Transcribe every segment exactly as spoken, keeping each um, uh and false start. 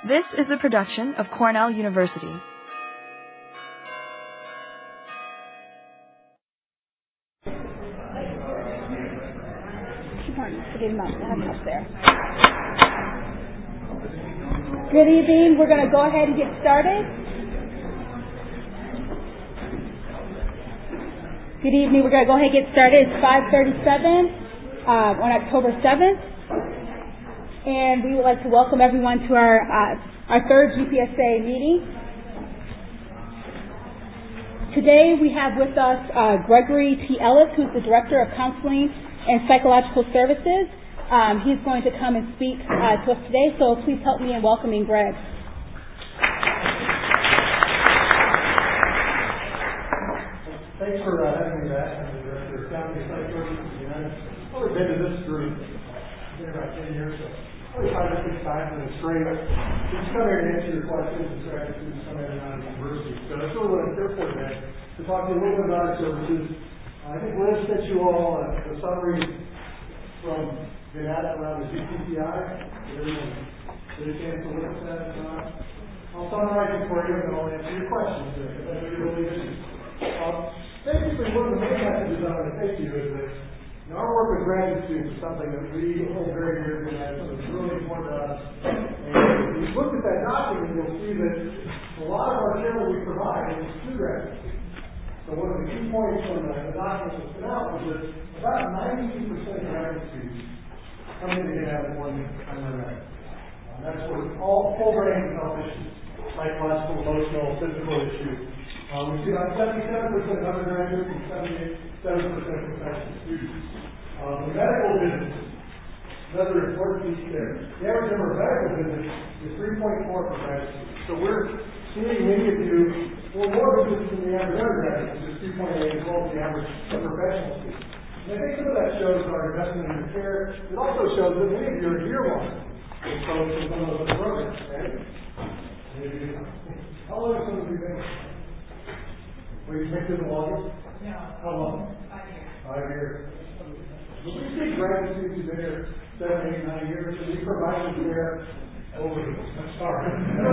This is a production of Cornell University. Good evening. We're going to go ahead and get started. Good evening. We're going to go ahead and get started. It's five thirty-seven uh, on October seventh. And we would like to welcome everyone to our uh, our third G P S A meeting. Today we have with us uh, Gregory T. Ellis, who's the Director of Counseling and Psychological Services. Um, he's going to come and speak uh, to us today, so please help me in welcoming Greg. Thanks for uh, having me back. I'm the Director of Counseling and Psychological Services. I've probably been to this group been about ten years ago. Probably five or six times, and it's great. Just come here and answer your questions and try to students come in and out of the university. So that's really what I'm here for today, to talk to you a little bit about our services. Uh, I think Liz sent you all uh, the summary from the data around the G P C I. Everyone get a chance to look at that. Uh, I'll summarize it for you, and then I'll answer your questions. If that's what you're really interested in. Um, basically, one of the main messages I want to take to you is that you know, our work with graduate students is something that we hold very dear to us, something that's really important to us. And if you look at that document, you'll see that a lot of our care that we provide is to graduate students. So one of the key points from the, the document that was put out was that about ninety-two percent of graduate students come in to get out of one time or another. Uh, that's for all full range of health issues, psychological, emotional, physical issues. Uh, we see about seventy-seven percent of undergraduates and seventy-seven percent of professional students. Uh, the medical visits, another important piece there. The average number of medical visits is three point four per graduate student. So we're seeing many of you for more visits than the average undergraduate, which is two point eight, as well as the average professional student. And I think some of that shows our investment in your care. It also shows that many of you are year one as opposed to some of those other programs. Okay? How long have some of you been? Were you picked in the longest? No. How long? Five years. Five years. When we see graduate students who've been here seven, eight, nine years, and we provide them care over the I'm sorry.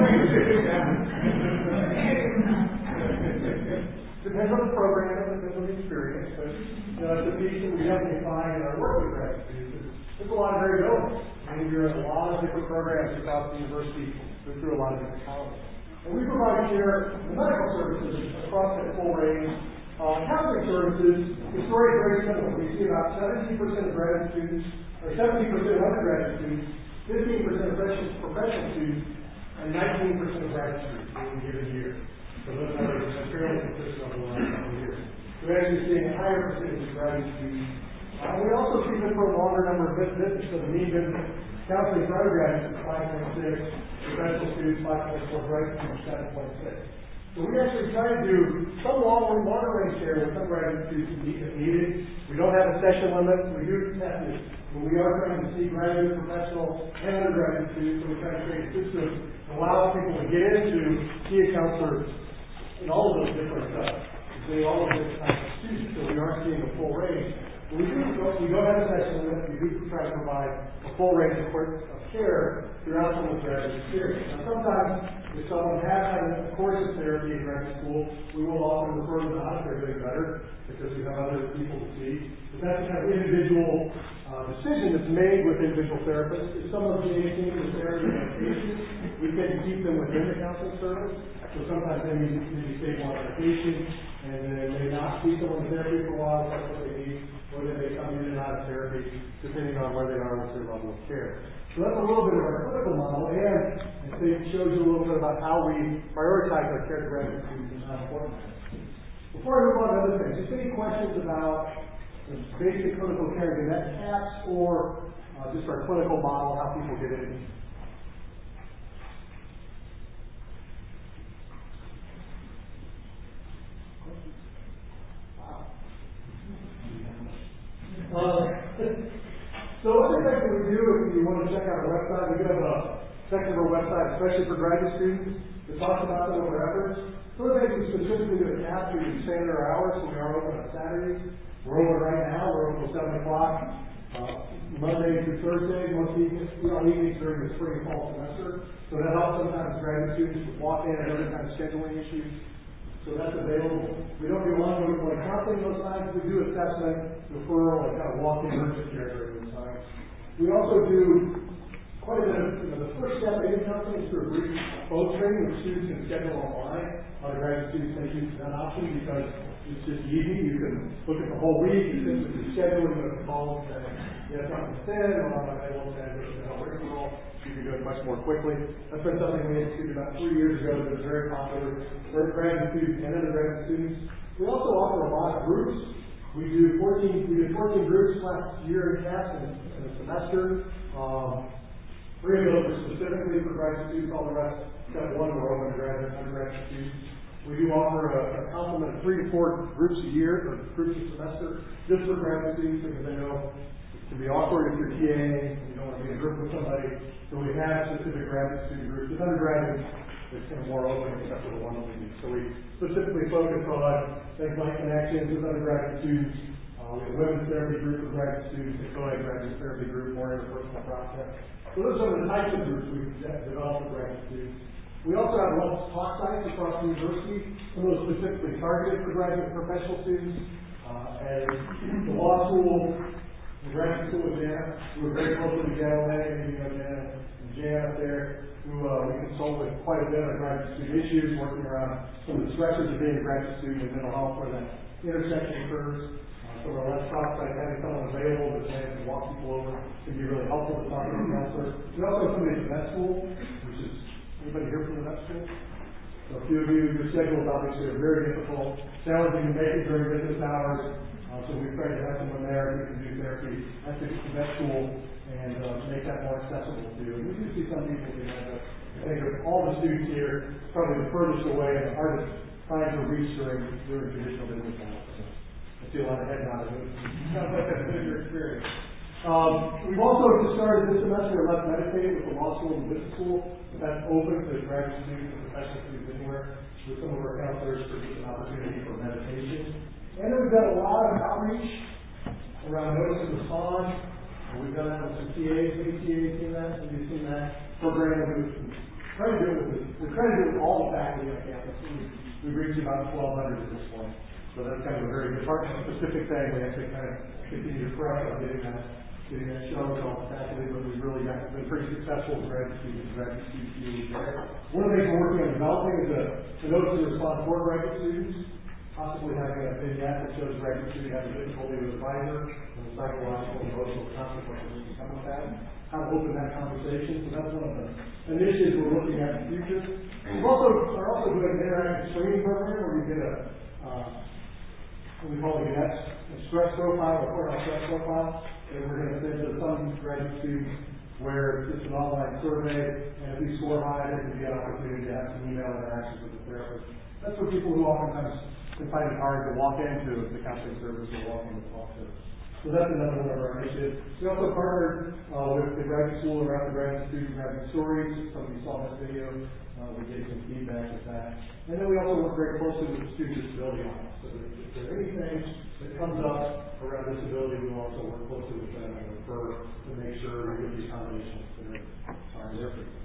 Depends on the program, depends on the experience, but you know, it's a piece that we definitely find in our work with graduate students. There's a lot of variability. I mean, you're in a lot of different programs across the university, go through a lot of different colleges. And we provide care in the medical services across that full range. Uh, counseling services, the story is very similar. We see about seventeen percent of graduate students, or seventeen percent of undergraduate students, fifteen percent of professional students, and nineteen percent of graduate students in a given year. So those numbers are fairly consistent over the last couple of years. We're actually seeing a higher percentage of graduate students. Uh, we also see them for a longer number of visits, so the mean visit counseling for undergraduates is five point six, professional students five point four, graduate students seven point six. So we actually try to do some long longer range care with some graduate students if needed. We don't have a session limit. We do test it, but we are trying to see graduate, professional, and undergraduate students. So we try to create a system that allows people to get in to see a counselor in all of those different uh, they all of those types of students. So we are seeing a full range. But we do we don't have a session limit. We do try to provide a full range of care throughout someone's graduate experience. Now, sometimes if someone has had a course of therapy in graduate school, we will often refer them out if they're doing better because we have other people to see. But that's a kind of individual uh, decision that's made with individual therapists. If someone's being seen with therapy and medication, we can keep them within the counseling service. So sometimes they may be stable on medication and then may not see someone in therapy for a while if that's what they need, or then they come in and out of therapy depending on where they are with their level of care. So that's a little bit of our clinical model, and I think it shows you a little bit about how we prioritize our care to graduate students and how important that is. Before I move on to other things, just any questions about the basic clinical care in that CAPS or uh, just our clinical model, how people get in? Wow. Uh, So other things that we do, if you want to check out our website, we do have a section of our website, especially for graduate students, that talks about some of our efforts. Some of the things we specifically do at CAPS, we expand our hours, so we are open on Saturdays. We're open right now. We're open till seven o'clock. Uh, Monday through Thursday, most evenings, you know, evenings during the spring and fall semester. So that helps sometimes graduate students with walk-in and other kind of scheduling issues. So that's available. We don't do ongoing like counseling those times. We do assessment, referral, and kind of walk-in urgent care during those times. We also do quite a bit of, you know, the first step in counseling is through a brief phone training, which students can schedule online. A lot of graduate students may use that option because it's just easy. You can look at the whole week. You can simply schedule, you can call and say, yes, I'm instead, or I'm available to help rigmarole. You can do it much more quickly. That's been something we instituted about three years ago that was very popular for graduate students and undergraduate students. We also offer a lot of groups. We do fourteen, we did fourteen groups last year in class in, in a semester. Um, three of those were specifically for graduate students, all the rest, except one were open to graduate and undergraduate students. We do offer a, a complement of three to four groups a year, or groups a semester, just for graduate students, because I know it can be awkward if you're TAing, you don't want to be in a group with somebody. So we have specific graduate student groups. With undergraduates, it's kind of more open except for the one that we do. So we specifically focus on things like connections with undergraduate students. Uh, we have a women's therapy group for graduate students, a co-ed graduate therapy group, more interpersonal process. So those are some of the types of groups we've developed for graduate students. We also have lots of talk sites across the university, some of those specifically targeted for graduate and professional students. Uh, and the law school, the graduate school with Jana, we were very close with Jana Lang, and you know Jana and Jan up there, who uh, we consult with quite a bit on graduate student issues, working around some of the stressors of being a graduate student in mental health, where that intersection occurs. Uh, so our last talk site, having someone available that can walk people over can be really helpful to talk to the counselor. We also have somebody at the vet school, which is anybody here from the vet school? So a few of you, your schedules obviously are very difficult, challenging to make it during business hours. Uh, so we've tried to have someone there who can do therapy at the vet school and uh, make that more accessible to you. And we do see some people who have that. I think of all the students here, probably the furthest away and the hardest trying to reach during, during traditional business hours. So I see a lot of head nodding. Sounds like that's been your experience. Um, we've also just started this semester Let's Meditate with the law school and business school. That's open to graduate students and professional students anywhere. With some of our counselors for just an opportunity for meditation. And then we've done a lot of outreach around notice and respond. We've done that with some T As. Maybe T As seen that. Maybe you've seen that program. We've tried to do it with we're trying to do it with all the faculty on campus. We've reached about twelve hundred at this point. So that's kind of a very department specific thing. We have to kind of continue to press on getting that. Getting that shown to all the faculty, but we've really got, been pretty successful with graduate students and graduate students there. One of the things we're working on developing is a, a notice and response for graduate students, possibly having a vignette that shows graduate students having difficulty with advisor and the psychological and emotional consequences that come with that. How to open that conversation. So that's one of the initiatives we're looking at in the future. We've also are also doing an interactive screening program where we get a uh, what we call a stress profile or Cornell stress profile. And we're going to send to some graduate students where it's just an online survey, and if you score high, there can be an opportunity to have some email interactions with the therapist. That's for people who oftentimes can find it hard to walk into the counseling service or walk in to talk to. So that's another one of our initiatives. We also partnered uh, with the graduate school around the graduate student graduate stories. Some of you saw that video. Uh, we gave some feedback with that. And then we also work very closely with the Student Disability Office. So if there's anything that comes up around disability, we will also work closely with them and refer to make sure we get the accommodations that are there for you.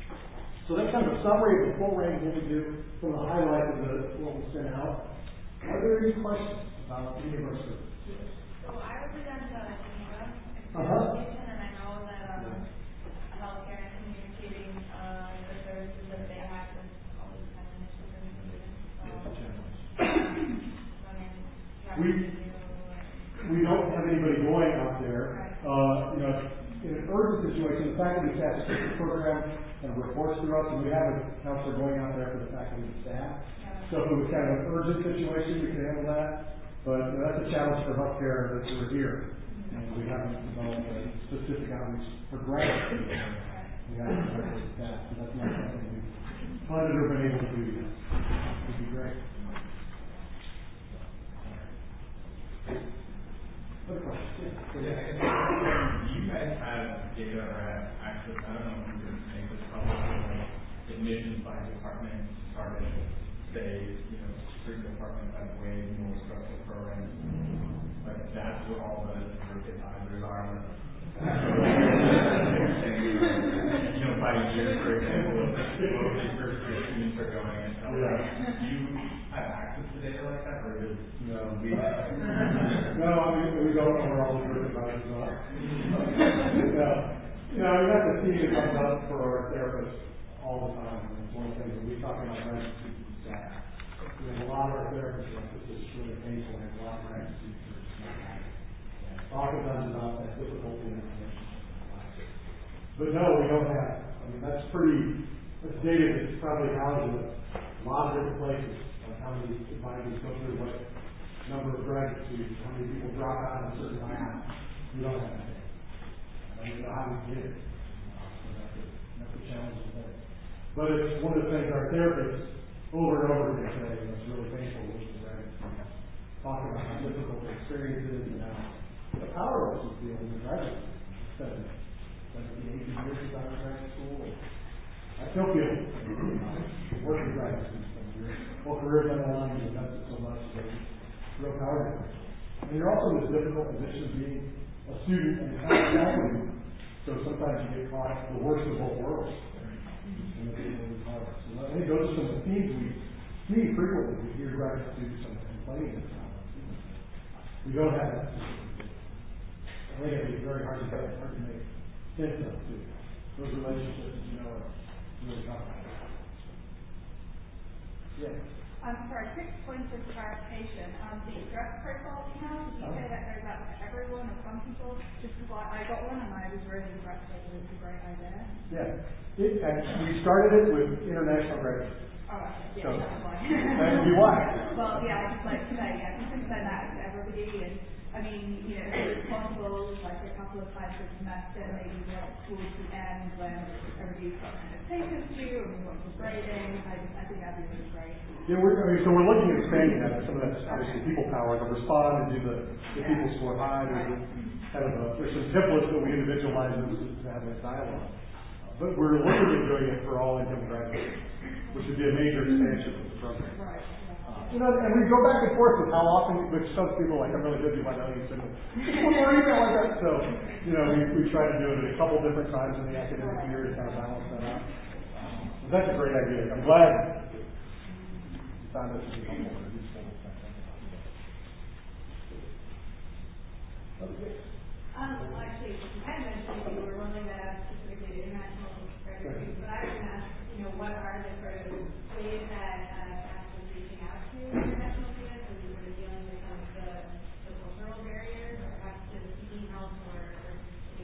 So that's kind of a summary of the full range of what we do, some of the highlights of the, what we sent out. Are there any questions about any of our services? So I represent uh, Geneva Uh-huh. and I know that um, healthcare and communicating uh, the services that they have is always kind of an issue for students. So, I mean, yeah, We, we don't have anybody going out there. Right. Uh, you know, in an urgent situation, the faculty staff takes the program and reports to us, and we have a counselor going out there for the faculty and staff. Yeah. So if it was kind of an urgent situation, we could handle that. But you know, that's a challenge for healthcare that we're here. Mm-hmm. And we haven't developed a specific outreach for graduate students. Right. We haven't developed that, so that's not something we've funded or been able to do yet. Would be great. What question? Yeah, do you guys have data or have access? I don't know if you can make this public, like admissions by department started, say, you know, certain department by way more structural programs. like that's what all the group advisors are. You know, by year, for example, what the first year students are going and stuff. Yeah. Do you have access to data like that, or is it? No, we, no, I mean, we don't know where all the group advisors are. No, you know, we have the team that comes up for our therapists all the time. And it's one of the things that we talk about grad students and staff. We have a lot of our therapists that this is really painful. We have a lot of grad students that are not happy. Talk to them about that difficulty in information. But no, we don't have. I mean, that's pretty, that's data that's probably housed in a lot of different places. Like how many advisors go through what number of graduate students, how many people drop out of a certain lab. We don't have that data. I don't even know how we did it. Uh, so that's a, that's a challenge there. But it's one of the things our therapists over and over again say, and it's really painful with the graduate students. Talk about how difficult the experience is and how the powerless you feel in the graduate school. seventeen, eighteen years since I was in graduate school. I still feel it. Working graduate students. Your whole career down the line, you've invested so much that it's real powerful. And you're also in this difficult position of being a student and having faculty. So sometimes you get caught the worst of both worlds. And it's really hard. So I think those are some of the themes we see frequently. We hear graduate students complaining about. We don't have that. I think it'd be very hard to get, hard to make sense of too. Those relationships, you know, are really complicated. Yeah. Um, sorry, quick point of clarification. Um, the dress protocol email, did you say that goes out to everyone or some people? Just because I, I got one and I was really impressed with it. It was a great idea. Yeah. It, and we started it with international graduates. Oh, okay. Yeah, so, that's why. That would be why. Well, yeah, I just like to say, yeah, you can send that to everybody. And I mean, you know, if it's possible, like a couple of times a semester, maybe like towards the end when everybody's got kind of papers due and we want some grading. I, just, I think that'd be really great. Yeah, we're, I mean, so we're looking at expanding that. Some of that's obviously people power to respond and do the, the yeah. people score high. There's kind of a, there's some templates that we individualize to have a dialogue. Uh, but we're looking at doing it for all income graduates, which would be a major expansion of the program. Right. You know, and we go back and forth with how often, which some people like, I'm really busy, why don't you send me one more email like that? So, you know, we, we try to do it a couple different times in the academic year to kind of balance that out. Um, but that's a great idea. I'm glad you found this to be helpful or useful. Okay. Um, well, actually, you kind of mentioned you were rolling that out specifically to international graduates, but I was going to ask, you know, what are the sort of ways that international students, and we were dealing with some of the, the cultural barriers, perhaps to seeking help or, or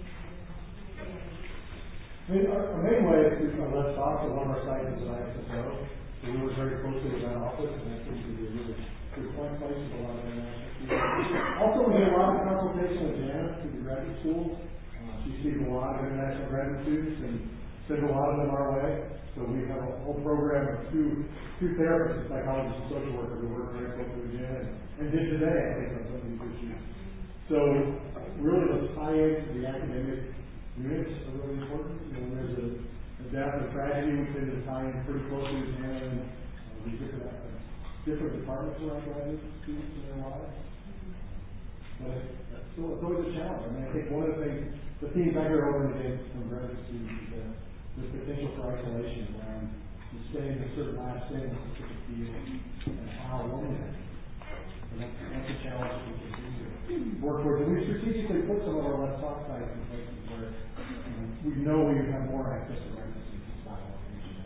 I mean, our, our main way is through our Let's Talk, so one of our sites is at I S S O. So we work very closely with that office, and that seems to be a really good point place with a lot of international students. Also, we do a lot of consultation with Janice through the graduate school. Uh, she sees a lot of international graduate students and sends a lot of them our way. So we have a whole program of two two therapists, psychologists, and social workers who work very closely with Jen and, and did today, I think, on some of these issues. So really the tie-ins to the academic units are really important. You know, when there's a, a death or tragedy, we tend to tie in pretty closely with Jen and uh, we different, uh, different departments around graduate students in their lives. But it's, still, it's always a challenge. I mean, I think one of the things, the themes I hear over and again from graduate students is that the potential for isolation around you staying in a certain last thing in a specific field and how lonely that is. And that's, that's a challenge that we continue to work towards. And we strategically put some of our Let's Talk sites in places where you know, we know we have more access to records and style information.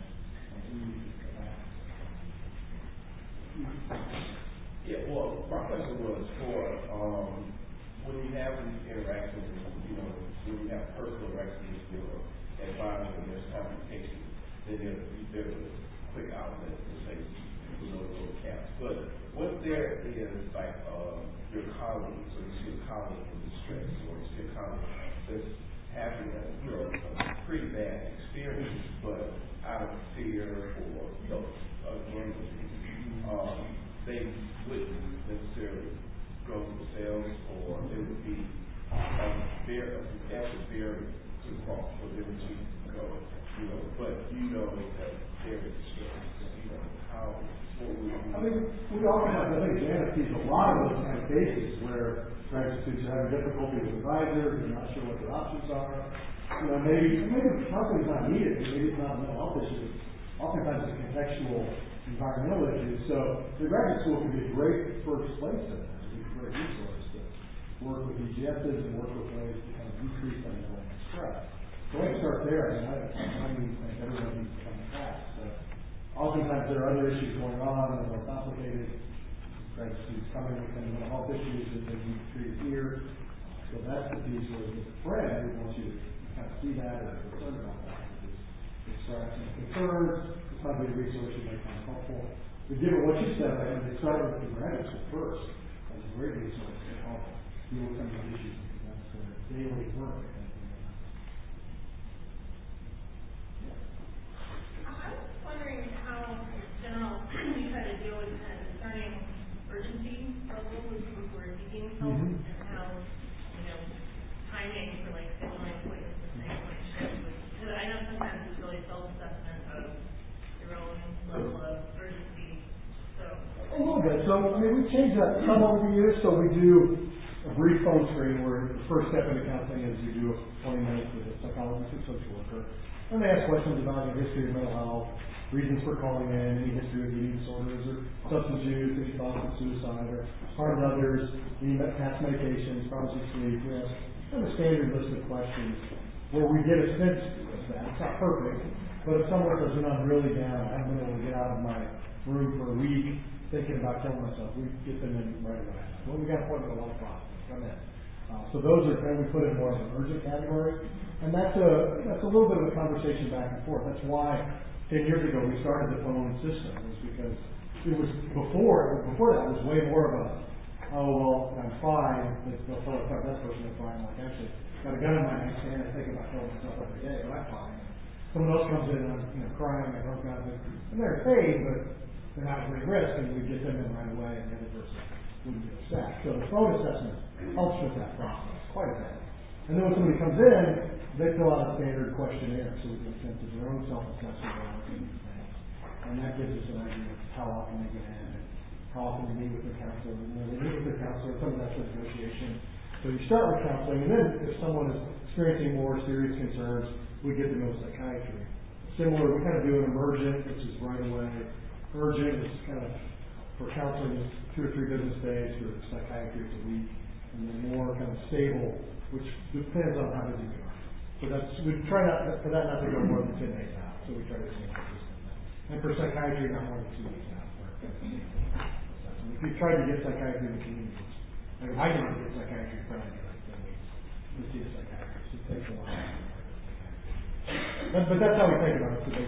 Yeah, well, my question was for um, when you have these interactions, you know, when you have personal interactions with your advisor and there's complications, then there's, there's a quick outlet to say you know those caps. But what there is like uh, your colleagues, or you see a colleague in distress, or you see a colleague that's having a, you know, a pretty bad experience, but out of fear or you know, again, um, they wouldn't necessarily go themselves, or it would be a very a barrier to cross for them to go. You know, but you know that there is stress. You know how. I mean, we often have. I think Janice sees a lot of those kind of cases where graduate students are having difficulty with advisors, they're not sure what their options are. You know, maybe, maybe counseling's not needed, maybe it's not a mental health issue. Oftentimes it's a contextual environmental issue. So the graduate school can be a great first place to that. It's a great resource to work with E G Ss and work with ways to kind of decrease that mental stress. So let's start there. I mean, I, I mean, think everyone needs to come fast. But oftentimes there are other issues going on that are more complicated. Graduate students coming with some mental health issues that they need to treat here. So that's the piece where the friend who wants you to kind of see that or concerned about that. Just start asking concerns. It's not a big resource you may find helpful. But given what you said, I think start with the graduate school first as a great resource to help deal with some of the issues because that's their daily work. I was wondering how, in general, you try to deal with kind of discerning urgency level with people who are seeking help mm-hmm. and how, you know, timing for like scheduling appointments and things like that. I know sometimes it's really self-assessment of your own level of urgency. So a little bit. So I mean, we changed that some over the years. So we do a brief phone screen where the first step in the counseling is you do a twenty minutes with a psychologist or social worker, and they ask questions about your history of mental health, reasons for calling in, any history of eating disorders or substance use, any thoughts of suicide or harming others, any past medications, problems with sleep. We have kind of a standard list of questions where we get a sense of that. It's not perfect, but if someone says, you know, I'm really down, I haven't been able to get out of my room for a week thinking about killing myself, we get them in right away. Well, we got an appointment at one o'clock. Come in. Uh, so those are kind of we put in more of an urgent category, and that's a that's a little bit of a conversation back and forth. That's why ten years ago we started the phone system, was because it was before before that it was way more of a oh well I'm fine. They'll tell us that person is fine. Like actually got a gun in my nightstand. I think about killing myself every day, but I'm fine. Someone else comes in and I'm you know crying, I broke out, and they're paid, but they're not at great risk, and we get them in right away, and the other person wouldn't get upset. So the phone assessment helps with that process quite a bit. And then when somebody comes in, they fill out a standard questionnaire, so we get a sense of their own self-assessment around these things. And that gives us an idea of how often they get in, and how often they meet with their counselor. And when they meet with their counselor, some of that's a negotiation. So you start with counseling, and then if someone is experiencing more serious concerns, we get them into psychiatry. Similar, we kind of do an emergent, which is right away. Urgent is kind of for counseling, two or three business days, for psychiatry it's a week, and then more kind of stable, which depends on how busy we are. So that's we try not for that not to go more than ten days out. So we try to stay consistent. And for psychiatry, not more than two weeks out. If you try to get psychiatry in the community, like if I didn't get psychiatry, probably like ten weeks to see a psychiatrist. It takes a while. But, but that's how we think about it today.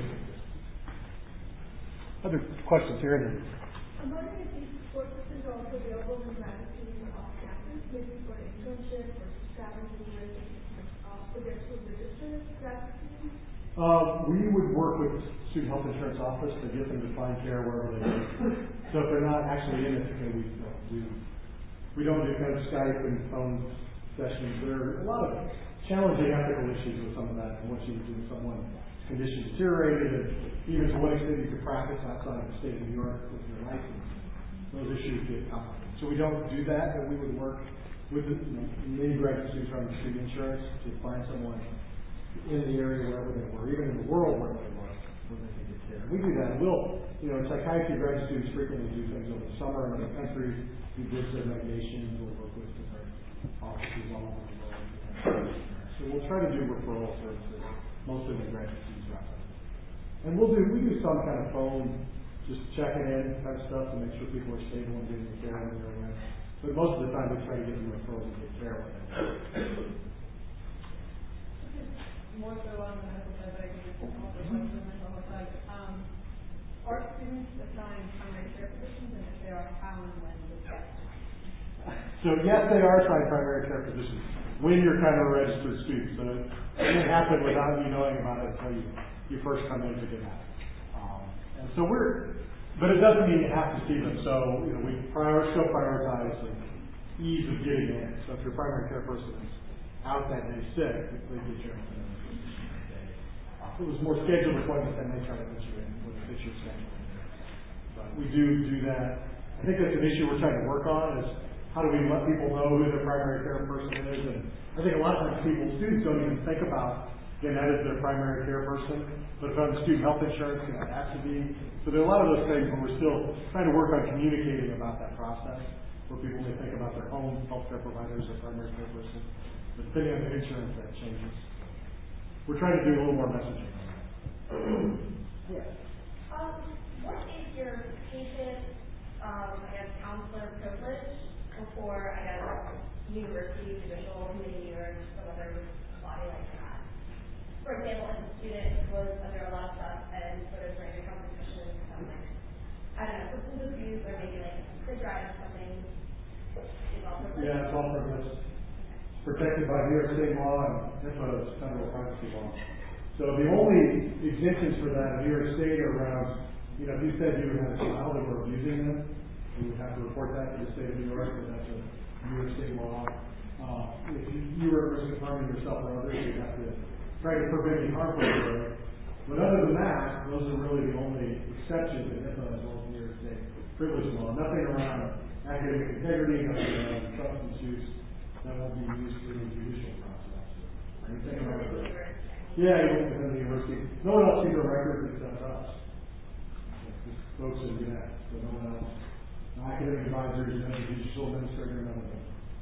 Other questions here? I'm wondering if these support systems are also available in graduate students off campus, maybe for an internship or traveling to the uh, with their school registered graduate students? Uh, we would work with the Student Health Insurance Office to get them to find care wherever they are. So if they're not actually in Ithaca, we we we don't do kind of Skype and phone sessions. There are a lot of challenging ethical issues with some of that. And once you do someone condition deteriorated, and even to what extent you could practice outside of the state of New York with your license, those issues get complicated. So we don't do that, but we would work with the, you know, many graduate students from student insurance to find someone in the area wherever they were, even in the world wherever they were, where they could get care. We do that. We'll, you know, psychiatry graduate students frequently do things over the summer in other countries. We visit medications. We'll work with different offices all over the world. So we'll try to do referral services, mostly when graduate students. And we'll do, we do some kind of phone, just checking in kind of stuff to make sure people are stable and getting the care when they're in. But most of the time we try to get them referrals and get care when they're in. More so on the medical side, but I think it's also on the mental health side. Um, are students assigned primary care physicians, and if they are, how and when would that? So yes, they are assigned primary care physicians when you're kind of a registered student. So it doesn't happen without you knowing about it until you you first come in to get out. Um, and so we're, but it doesn't mean you have to see them. So, you know, we prior, still prioritize the ease of getting in. So if your primary care person is out that day sick, they get you in that day. Uh, if it was more scheduled appointments, then they try to put you in with a fit your schedule. But we do do that. I think that's an issue we're trying to work on is how do we let people know who their primary care person is? And I think a lot of times people, students don't even think about getting that as their primary care person, but if I'm student health insurance, you know, it has to be. So there are a lot of those things where we're still trying to work on communicating about that process, where people may think about their home healthcare providers or primary care person. But depending on the insurance, that changes. We're trying to do a little more messaging on that. Yes. Um, what is your patient, um, I guess, counselor privilege before, I guess, university, judicial committee, or some other body like that? For example, if a student was under a lot of stuff and sort of ran a competition or something, I don't know, substance abuse or maybe like a drive or something, is all privilege? Yeah, it's all privilege. Protected by New York State law and HIPAA, federal privacy law. So the only exemptions for that in New York State are around, you know, if you said you had a child and were abusing them, you would have to report that to the state of New York, because that's a New York State law. Uh, if you, you were at risk of harming yourself or others, you'd have to try to prevent any harm from you. But other than that, those are really the only exceptions in HIPAA as well as New York State privilege law. Nothing around academic integrity, nothing around substance use that won't be used through the judicial process. Or anything around that. Yeah, even within the university. No one else sees our records except us. Just folks in U N A, so no one else. No academic advisors, no judicial administrator, none of them.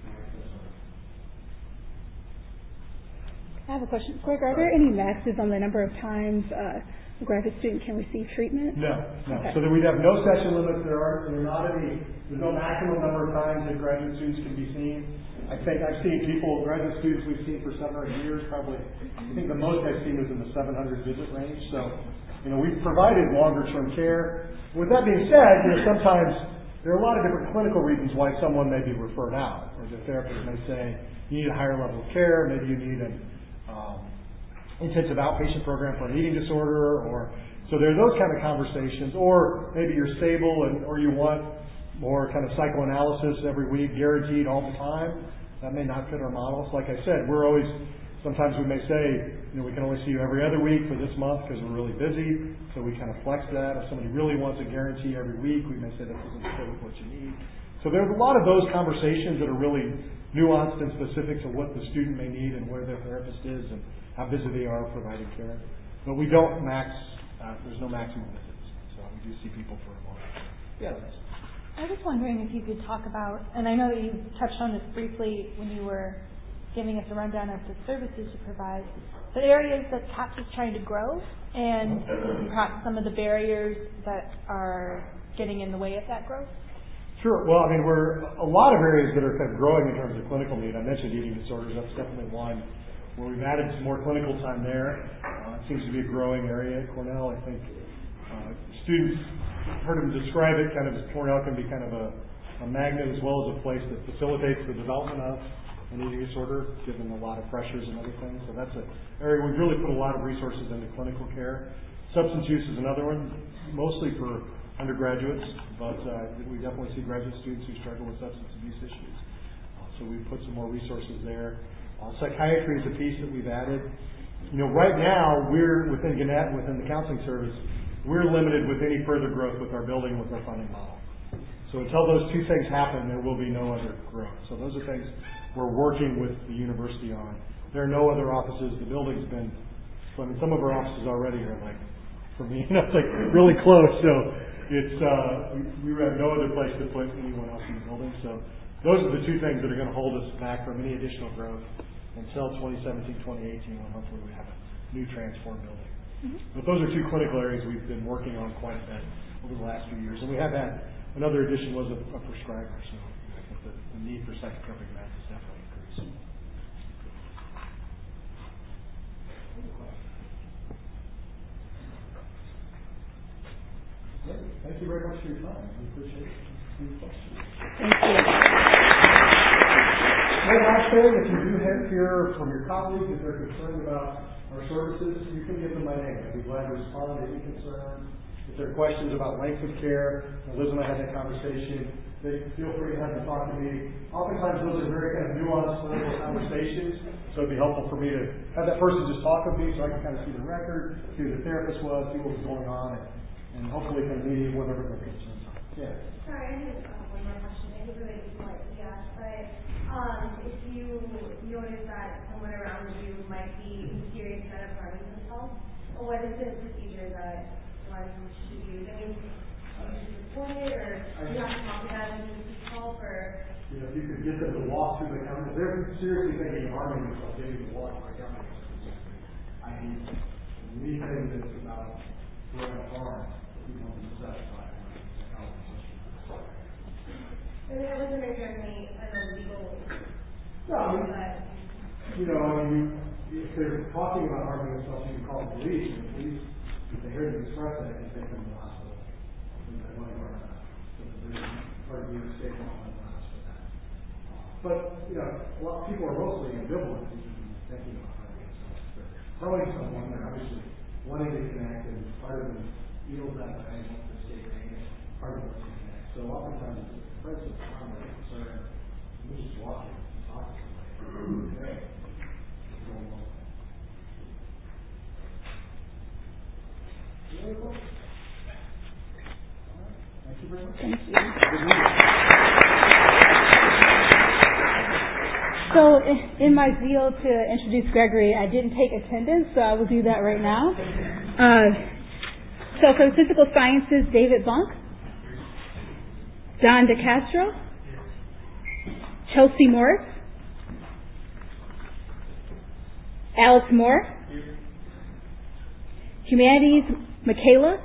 I have a question. Greg, are there any maxes on the number of times uh, a graduate student can receive treatment? No, no. Okay. So that we'd have no session limits. There are there are not any. There's no maximum number of times that graduate students can be seen. I think I've seen people, graduate students we've seen for seven or eight years, probably. I think the most I've seen is in the seven hundred visit range. So, you know, we've provided longer term care. With that being said, you know, sometimes there are a lot of different clinical reasons why someone may be referred out. Or the therapist may say you need a higher level of care. Maybe you need an um, intensive outpatient program for an eating disorder, or so there are those kind of conversations. Or maybe you're stable and or you want more kind of psychoanalysis every week, guaranteed all the time. That may not fit our models. Like I said, we're always, sometimes we may say, you know, we can only see you every other week for this month because we're really busy. So we kind of flex that. If somebody really wants a guarantee every week, we may say that doesn't fit with what you need. So there's a lot of those conversations that are really nuanced and specific to what the student may need and where their therapist is and how busy they are providing care. But we don't max, uh, there's no maximum visits. So we do see people for a long time. Yeah. I was wondering if you could talk about, and I know that you touched on this briefly when you were giving us a rundown of the services you provide, but areas that CAPS is trying to grow and perhaps some of the barriers that are getting in the way of that growth? Sure. Well, I mean, we're a lot of areas that are kind of growing in terms of clinical need. I mentioned eating disorders. That's definitely one where we've added some more clinical time there. Uh, it seems to be a growing area at Cornell. I think uh, students heard him describe it kind of as Cornell can be kind of a, a magnet as well as a place that facilitates the development of an eating disorder, given a lot of pressures and other things. So that's an area we've really put a lot of resources into clinical care. Substance use is another one, mostly for undergraduates, but uh, we definitely see graduate students who struggle with substance abuse issues. Uh, so we've put some more resources there. Uh, psychiatry is a piece that we've added. You know, right now we're within Gannett, within the counseling service, we're limited with any further growth with our building, with our funding model. So until those two things happen, there will be no other growth. So those are things we're working with the university on. There are no other offices. The building's been, I mean, some of our offices already are like, for me, you know, it's like really close. So it's, uh, we, we have no other place to put anyone else in the building. So those are the two things that are going to hold us back from any additional growth until twenty seventeen, twenty eighteen, when hopefully we have a new transformed building. Mm-hmm. But those are two clinical areas we've been working on quite a bit over the last few years. And we have had, another addition was a, a prescriber. So I think the, the need for psychotropic meds has definitely increased. Great. Thank you very much for your time. We appreciate your questions. Thank you. One last thing, if you do hear from your colleagues if they're concerned about our services, you can give them my name. I'd be glad to respond to any concerns. If there are questions about length of care, Liz and I had that conversation, they feel free to have them talk to me. Oftentimes those are very kind of nuanced clinical conversations, so it'd be helpful for me to have that person just talk with me so I can kind of see the record, see who the therapist was, see what was going on, and, and hopefully kind of mediate whatever their concerns are. Yeah. Sorry, I have uh, one more question. I think related to what you asked, but um, if you notice that someone around you might be in serious threat of harming themselves, what is the procedure that one should use? I mean, you should report it, or you have to talk about it in the help, or you know, if you could get them to walk through the county, if they're seriously thinking of harming themselves, they need to walk through the county. I mean, anything that's about throwing harm, we want to satisfy. I mean, I wasn't very certainly an illegal. No, I mean, you know, I mean, if they're talking about harming themselves, you can call the police, and the police, if they hear the express that, can take them to the hospital. And they want to harm them. So there's part of the state law that allows for that. But, you know, a lot of people are mostly ambivalent in thinking about harming themselves. They're telling someone, they're obviously wanting to connect, and part of them feels that way, wants to stay pain, part of them wants to connect. So oftentimes, it's the presence of harm or concern, you just walk in and talk to somebody. Okay. What's going on? Any other questions? All right. Thank you very much. Thank you. So, in my zeal to introduce Gregory, I didn't take attendance, so I will do that right now. Uh, so, for the physical sciences, David Bunk, Don DeCastro, Chelsea Morris, Alex Moore, Humanities, Michaela,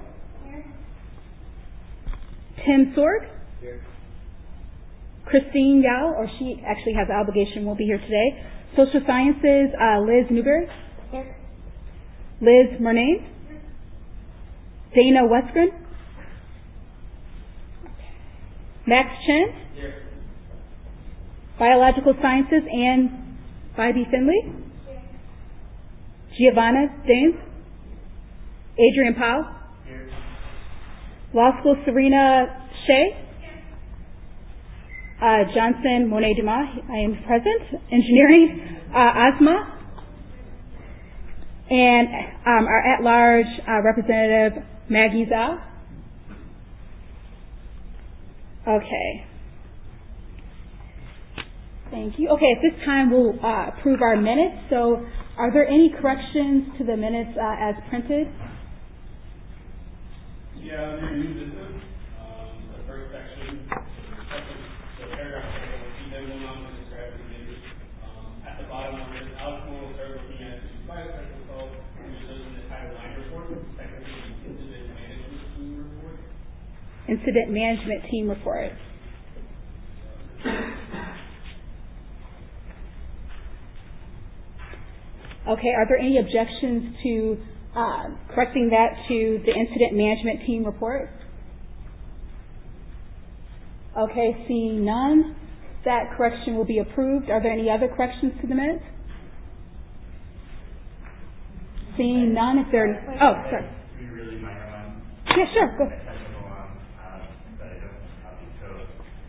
Tim Sorg, Christine Yao, or she actually has an obligation, won't be here today. Social Sciences, uh, Liz Newberry, Liz Murnane, Dana Westgren, Max Chen, Biological Sciences, Ann Bybee Finley, Giovanna Dames, Adrian Powell, Law School, Serena Shea, uh, Johnson Monet Dumas, I am present, Engineering, uh, Asma, and um, our at-large uh, representative, Maggie Zhao. Okay. Thank you. Okay, at this time we'll uh, approve our minutes. So are there any corrections to the minutes uh, as printed? Yeah, under new business, um, the first section, the second, the paragraph that we then went on to describe the images. Um, at the bottom of this, Alex Moore will start looking at the bias cycle call, which is in the title line report, technically the incident management team report. Incident management team report. Okay, are there any objections to uh, correcting that to the incident management team report? Okay, seeing none, that correction will be approved. Are there any other corrections to the minutes? Seeing none, if there are, oh, sorry. Really minor one. Yeah, sure, go. Technical one, um, that I don't copy code.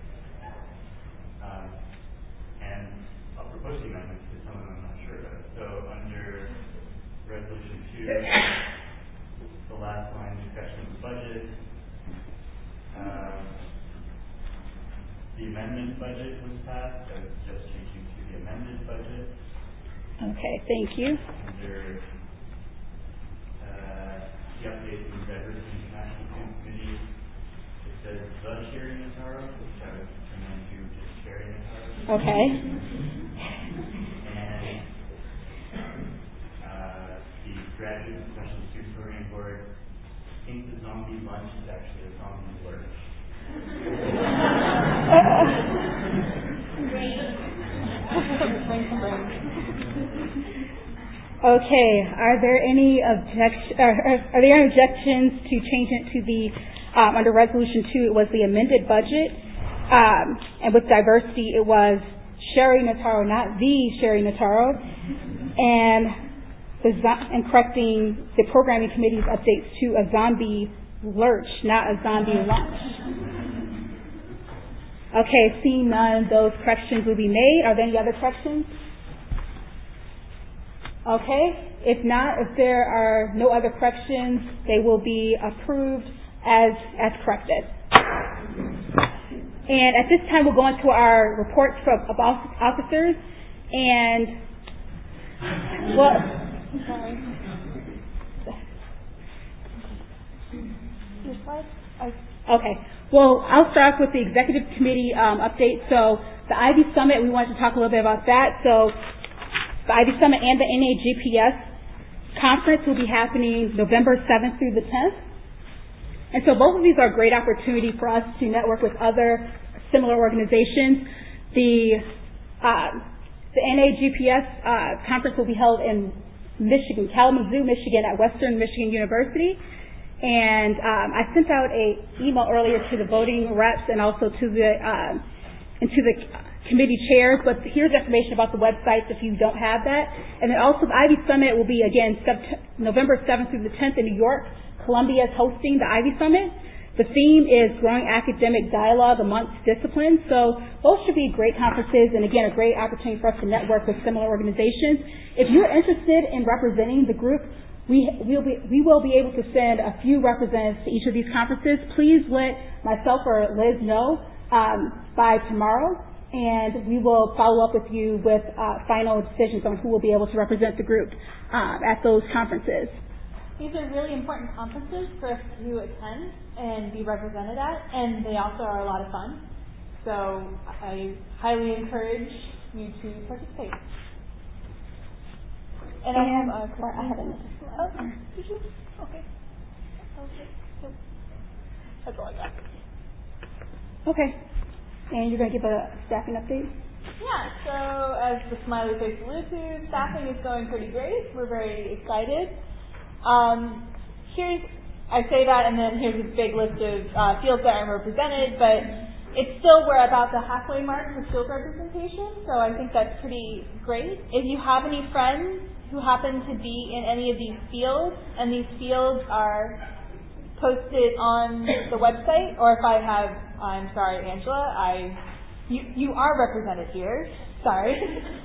Um, and I'll propose the amendments to some of them I'm not sure about. So under resolution two, the last line, discussion of the budget. Um, the amendment budget was passed, so it's just changing to the amended budget. Okay, thank you. Under uh, the update from Diversity International Student Committee, it says the Sherry Nataro, which I would turn into just Sherry Nataro. Okay. And uh, the Graduate Special Student Program Board thinks the zombie lunch is actually a zombie lurch. Okay, are there any objections, are, are there any objections to change it to the, um, under resolution two, it was the amended budget, um, and with diversity, it was Sherry Nataro, not the Sherry Nataro, and the, and correcting the programming committee's updates to a zombie lurch, not a zombie lunch. Okay, seeing none, those corrections will be made. Are there any other corrections? Okay, if not, if there are no other corrections, they will be approved as as corrected. And at this time, we'll go into our reports from of officers. And, well, I'm sorry. Your slide? Okay. Well, I'll start off with the executive committee um, update. So the Ivy Summit, we wanted to talk a little bit about that. So the Ivy Summit and the N A G P S conference will be happening November seventh through the tenth. And so both of these are a great opportunity for us to network with other similar organizations. The uh, the N A G P S uh, conference will be held in Michigan, Kalamazoo, Michigan, at Western Michigan University. And um, I sent out a email earlier to the voting reps and also to the uh, and to the committee chairs. But here's information about the websites if you don't have that. And then also the Ivy Summit will be again September, November seventh through the tenth in New York. Columbia is hosting the Ivy Summit. The theme is Growing Academic Dialogue Amongst Disciplines. So both should be great conferences and, again, a great opportunity for us to network with similar organizations. If you're interested in representing the group, we will be, we will be able to send a few representatives to each of these conferences. Please let myself or Liz know um, by tomorrow, and we will follow up with you with uh, final decisions on who will be able to represent the group uh, at those conferences. These are really important conferences for us to attend and be represented at, and they also are a lot of fun. So I highly encourage you to participate. And, and I have a uh, I have another slide. Oh, did you? Okay. Okay. So that's all I got. Okay. And you're going to give a staffing update? Yeah. So as the smiley face alluded to, staffing is going pretty great. We're very excited. Um, here's, I say that, and then here's a big list of uh, fields that are represented, but it's still, we're about the halfway mark for field representation, so I think that's pretty great. If you have any friends who happen to be in any of these fields, and these fields are posted on the website, or if I have, I'm sorry, Angela, I, you, you are represented here, sorry.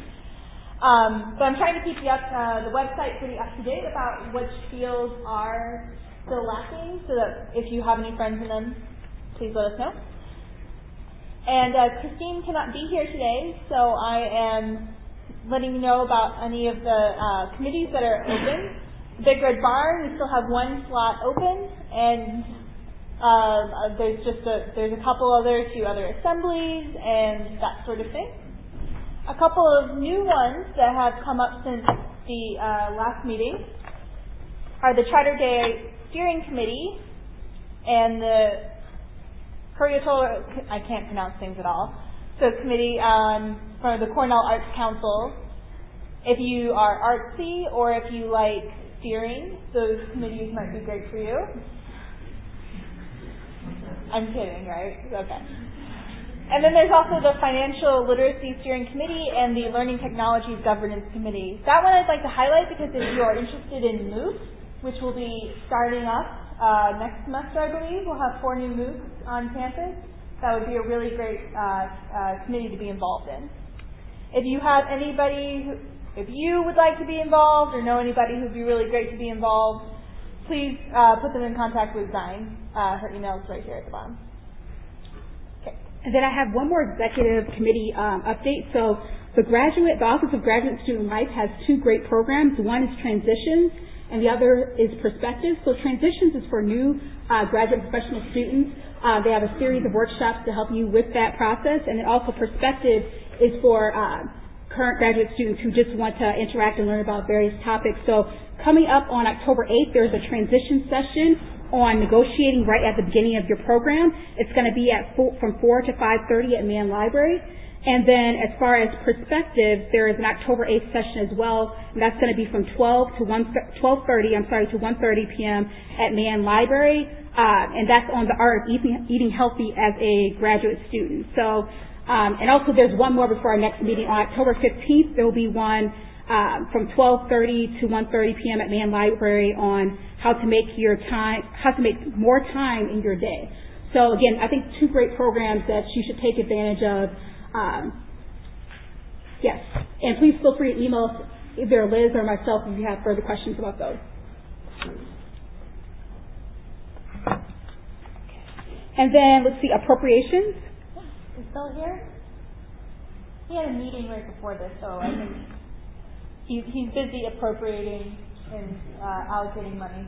Um, but I'm trying to keep you up, uh, the website pretty up to date about which fields are still lacking, so that if you have any friends in them, please let us know. And uh, Christine cannot be here today, so I am letting you know about any of the uh, committees that are open. Big Red Barn, we still have one slot open, and uh, there's just a, there's a couple other, few other assemblies, and that sort of thing. A couple of new ones that have come up since the uh, last meeting are the Charter Day Steering Committee and the Curiatolo, I can't pronounce things at all, so committee um, for the Cornell Arts Council. If you are artsy or if you like steering, those committees might be great for you. I'm kidding, right? Okay. And then there's also the Financial Literacy Steering Committee and the Learning Technologies Governance Committee. That one I'd like to highlight because if you are interested in MOOCs, which will be starting up uh, next semester, I believe, we'll have four new MOOCs on campus. That would be a really great uh, uh, committee to be involved in. If you have anybody, who, if you would like to be involved or know anybody who would be really great to be involved, please uh, put them in contact with Zine. Uh, her email is right here at the bottom. And then I have one more executive committee um, update. So the graduate, the Office of Graduate Student Life has two great programs. One is Transitions, and the other is Perspectives. So Transitions is for new uh, graduate professional students. Uh, they have a series of workshops to help you with that process. And then also Perspectives is for uh, current graduate students who just want to interact and learn about various topics. So coming up on October eighth, there's a transition session on negotiating right at the beginning of your program. It's going to be at four, from four to five thirty at Mann Library. And then as far as Perspectives, there is an October eighth session as well, and that's going to be from twelve to one, twelve thirty, I'm sorry, to one thirty p.m. at Mann Library, uh, and that's on the art of eating, eating healthy as a graduate student. So, um, and also there's one more before our next meeting on October fifteenth. There will be one Um, from twelve thirty to one thirty p.m. at Mann Library on how to make your time, how to make more time in your day. So again, I think two great programs that you should take advantage of. Um, yes, and please feel free to email us, either Liz or myself, if you have further questions about those. And then let's see, appropriations. is still here. He had a meeting right before this, so I think he's, he's busy appropriating and uh, allocating money.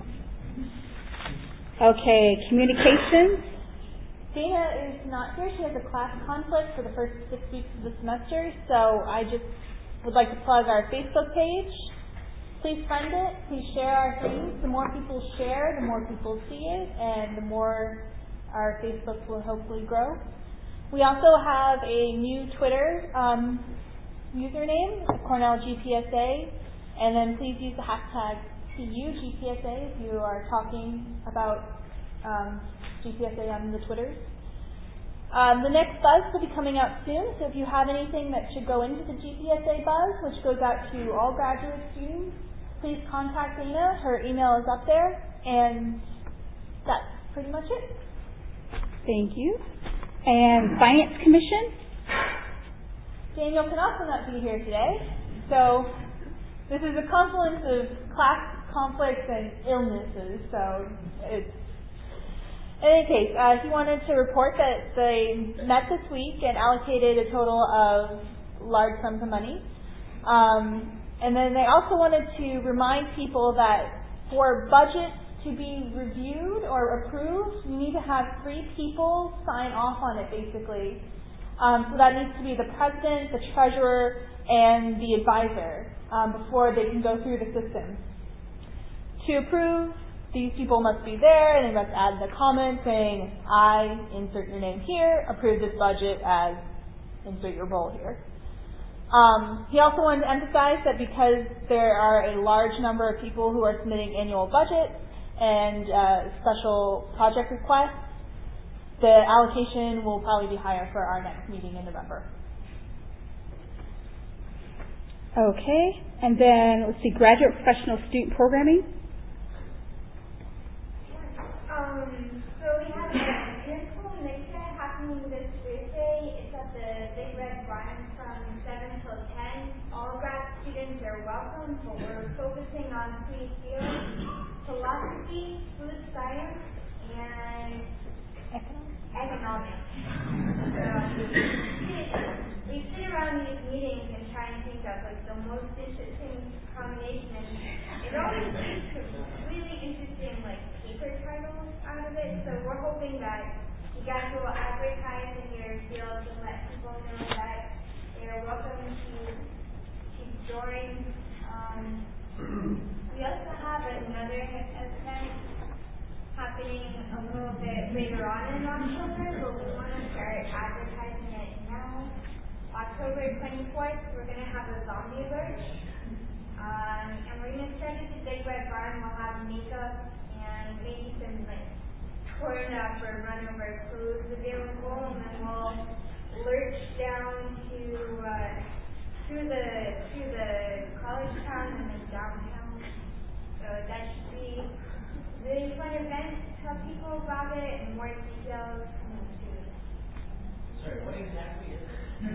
Okay, communications. Dana is not here. She has a class conflict for the first six weeks of the semester, so I just would like to plug our Facebook page. Please friend it. Please share our things. The more people share, the more people see it, and the more our Facebook will hopefully grow. We also have a new Twitter um, username, Cornell G P S A, and then please use the hashtag C U G P S A if you are talking about um, G P S A on the Twitters. Um, the next buzz will be coming out soon, so if you have anything that should go into the G P S A buzz, which goes out to all graduate students, please contact Dana. Her email is up there, and that's pretty much it. Thank you. And Finance Commission? Daniel can also not be here today, so this is a confluence of class conflicts and illnesses, so it's in any case, uh, he wanted to report that they met this week and allocated a total of large sums of money. Um, and then they also wanted to remind people that for budgets to be reviewed or approved, you need to have three people sign off on it, basically. Um, so that needs to be the president, the treasurer, and the advisor um, before they can go through the system. To approve, these people must be there, and they must add the comment saying, I, insert your name here, approve this budget as, insert your role here. Um, he also wanted to emphasize that because there are a large number of people who are submitting annual budgets and uh, special project requests, the allocation will probably be higher for our next meeting in November. Okay, and then let's see, graduate professional student programming. Um, so we have a musical mix happening this Thursday. It's at the Big Red Barn from seven till ten. All grad students are welcome, but we're focusing on three fields: philosophy, food science, and economics. So we sit around these meetings and try and think of like the most interesting combination, and it always leads to really interesting like paper titles out of it. So we're hoping that you guys will advertise in your field and let people know that they're welcome to to join. Um, we also have another event happening a little bit later on in October, but we want to start advertising it now. October twenty-fourth, we're going to have a zombie lurch. Um, and we're going to start at the Big Red Barn. We'll have makeup and maybe some like torn up or run over clothes available, and then we'll lurch down to uh, through the through the college town and then downtown. So that should be a really fun event. Tell people about it and more details coming soon. Sorry, what exactly is it?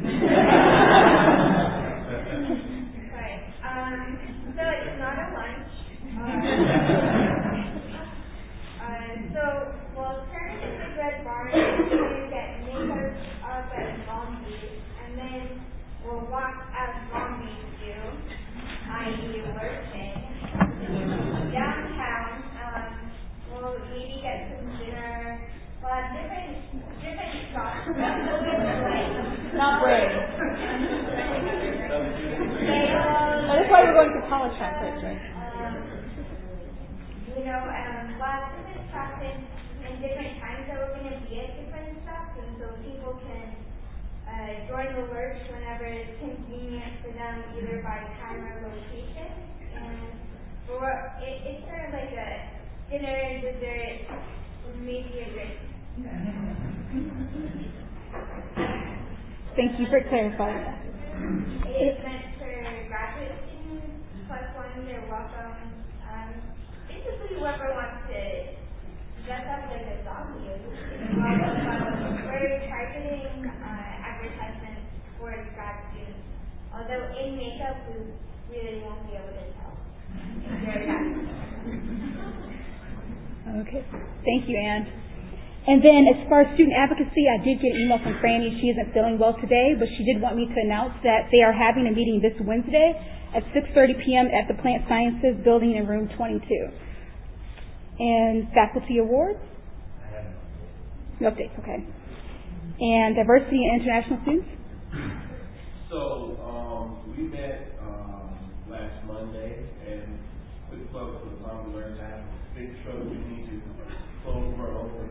Sorry. Um, so it's not a lunch. Uh, uh, so we'll turn to the Red Barn to get makeup up as zombies, and then we'll walk as zombies do, that is lurching, downtown. Um, we'll maybe get some dinner. We'll have different different shops. Not brave. That's why we're going to college campus, right? Um, you know, um, we'll have different shops in, in different times that we're going to be at different shops, and so people can uh, join the lurch whenever it's convenient for them, either by time or location. And or it, it's sort of like a dinner, dessert, maybe a drink. Thank you for clarifying that. It is meant for graduate students, plus one, they're welcome. Um, basically, whoever wants to dress up like a zombie is welcome. We're targeting uh, advertisements for grad students, although in makeup, we really won't be able to tell. It's very bad. Okay. Thank you, Anne. And then as far as student advocacy, I did get an email from Franny. She isn't feeling well today, but she did want me to announce that they are having a meeting this Wednesday at six thirty p.m. at the Plant Sciences building in room twenty-two. And faculty awards? I have no updates, okay. And diversity and international students? So um, we met um, last Monday, and quick plug for the Zombie Learners have a big truck we need to close run over.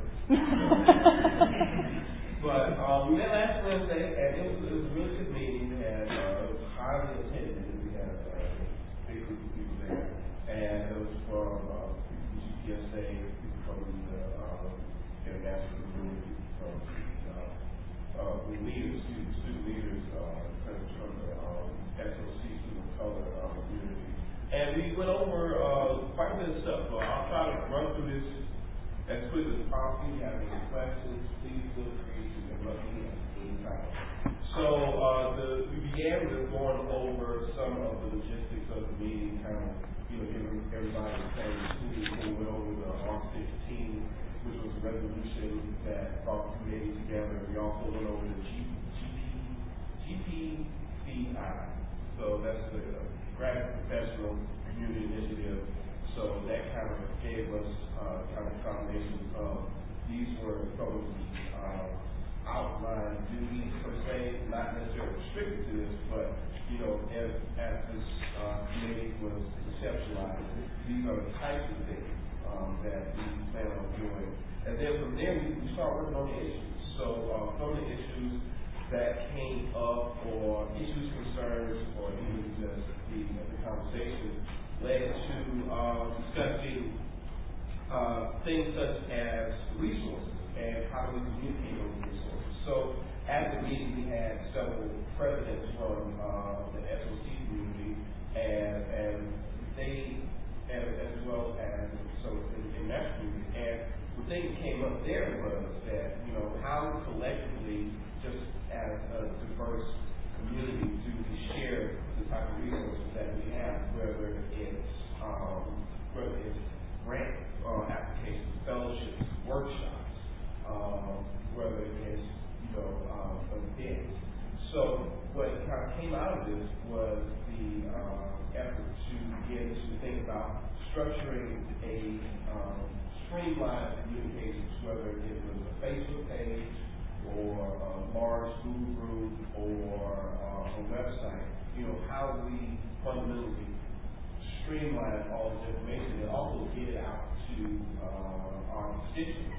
But um, we met last Wednesday, and it was, it was a really good meeting. We had uh, it was highly attended. We had uh, a big group of people there, and it was from uh, people from G P S A, people from the uh, international community, from uh, uh, the leaders, student, student leaders, uh, from the um, S O C student color uh, community, and we went over uh, quite a bit of stuff. So I'll try to run through this as quick as possible. If you have any questions, please feel free to interrupt me at any time. So uh, the, we began with going over some of the logistics of the meeting, kind of, you know, giving everybody the same tools. We went over the R sixteen, which was a resolution that brought the committee together. We also went over the G P C I, so that's the Graduate Professional Community Initiative. So that kind of gave us uh, kind of combination of these were some of the uh, outline duties per se, not necessarily restricted to this, but you know, as, as this uh, committee was conceptualized, these are the types of things um, that we plan on doing. And then from there, we, we start working on the issues. So uh, from the issues that came up, or issues, concerns, or even just the, the conversation, led to uh, discussing uh, things such as resources and how do we communicate those resources. So at the meeting, we had several presidents from uh, the S O C community, and, and they, as, as well as some in, in that community. And the thing that came up there was that, you know, how collectively, just as a diverse community, do we share the type of resources that we have, whether it's um, whether it's grant uh, applications, fellowships, workshops, um, whether it's you know um, events. So what kind of came out of this was the uh, effort to begin to think about structuring a um, streamlined communications, whether it was a Facebook page or a large Google group or uh, a website. You know, how we fundamentally streamline all this information and also get it out to uh, our constituents.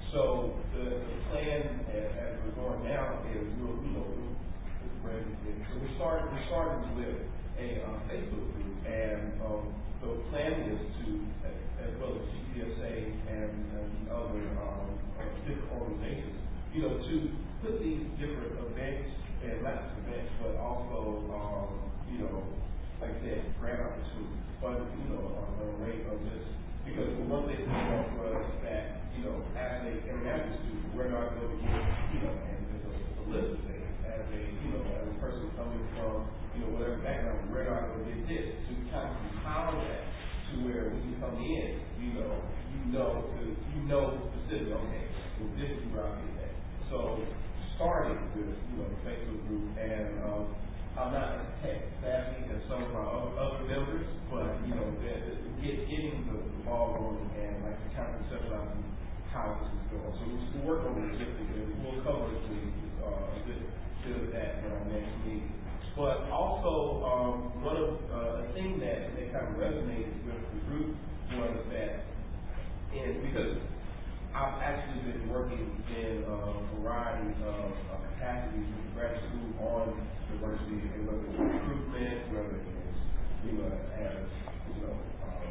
So the, the plan as, as we're going now is we'll, you know, we'll, so we started we started with a uh, Facebook group, and um, the plan is to, as well as G P S A and, and other um, uh, different organizations, you know, to put these different events, and not just events, but also, um, you know, like I said, grant opportunities, but, you know, on a rate of just, because the one thing we want was that, you know, as an international student, where do I go to get, you know, and there's a, a list of things, as a, you know, as a person coming from, you know, whatever background, where do I go to get this, to kind of compile that to where when you come in, you know, you know, to, you know specifically, okay, well, this is where I get that. So, starting with, you know, the Facebook group, and um, I'm not as tech savvy as some of my other members, but, you know, get, getting the, the ball rolling and, like, kind of conceptualizing how this is going. So we'll work on the logistics, and we'll cover it with uh, a bit, bit of that in our next meeting. But also, um, one of uh, the thing that, that kind of resonated with the group was that, and because I've actually been working in a variety of uh, capacities with the graduate school on diversity, and whether it's recruitment, whether it's, you know, as, you know, um,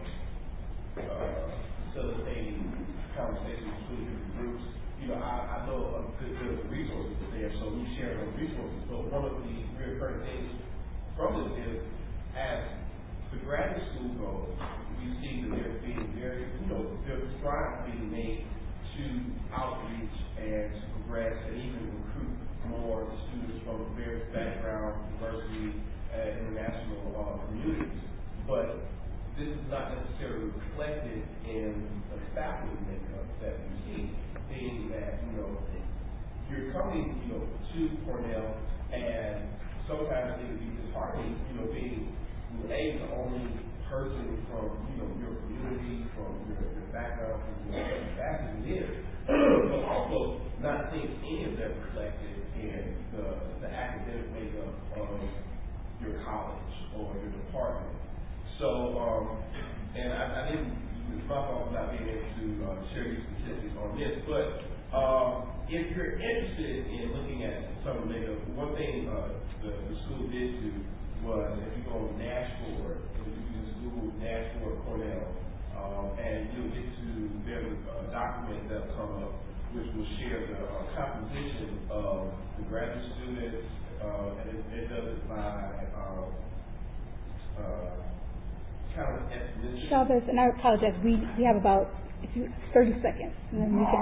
uh, facilitating conversations between different groups. You know, I, I know a good deal of resources there, so we share those resources. But one of the recurring things from this is, as the graduate school goes, we see that there's being very, you know, there's strides being made to outreach and to progress and even recruit more students from various backgrounds, diversity, and international uh, communities. But this is not necessarily reflected in the faculty makeup that we see, being that, you know, you're coming, you know, to Cornell, and sometimes it can be disheartening, you know, being A, the only person from, you know, your community, from your, your background, from your background there, but also not seeing any of that reflected in the, the academic makeup of your college or your department. So, um, and I, I didn't, it's my fault not being able to uh, share these statistics on this, but um, if you're interested in looking at some of the makeup, one thing uh, the, the school did do was, if you go on Dashboard, if you use Google Dashboard Cornell, um, and you'll get to, there's a document that'll come up which will share the uh, composition of the graduate students, uh, and it, it does it by uh, uh, kind of ethnicity. Chavez, and I apologize, we, we have about thirty seconds, and then we can.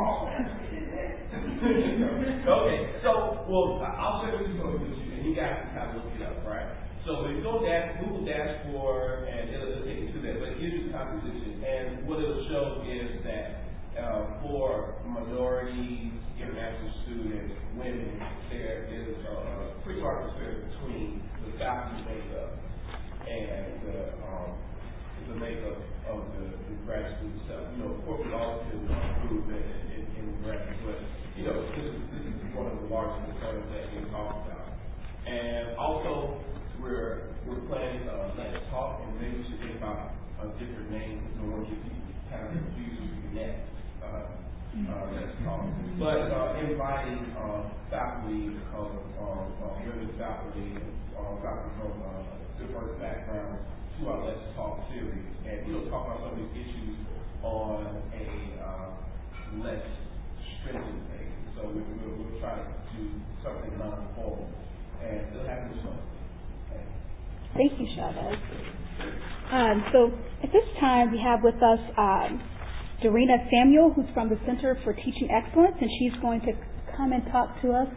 Okay, so, well, I'll share this with you, and you guys can kind of look it up, right? So if you go dash, Google Dashboard, and it'll, it'll take you to that, but it gives you the composition, and what it'll show is that uh, for minorities, international students, women, there is a pretty hard percentage between the faculty makeup and the, um, the makeup of the, the grad student itself. You know, of course, we all can improve in, in, in graduate, but, you know, this is, this is one of the largest concerns that we talk about. And also, we're, we're planning uh, Let's Talk, and maybe we should think about a different name, because we don't want to get people kind of confused with the next. Uh, uh, let's talk. But uh, inviting uh, faculty of uh, uh, women faculty, uh, faculty from uh, diverse backgrounds to our Let's Talk series, and we'll talk about some of these issues on a uh, less stringent basis. So we, we'll, we'll try to do something non-formal and still have this fun. Okay. Thank you, Chavez. Um, so at this time, we have with us um, Dorena Samuel, who's from the Center for Teaching Excellence, and she's going to come and talk to us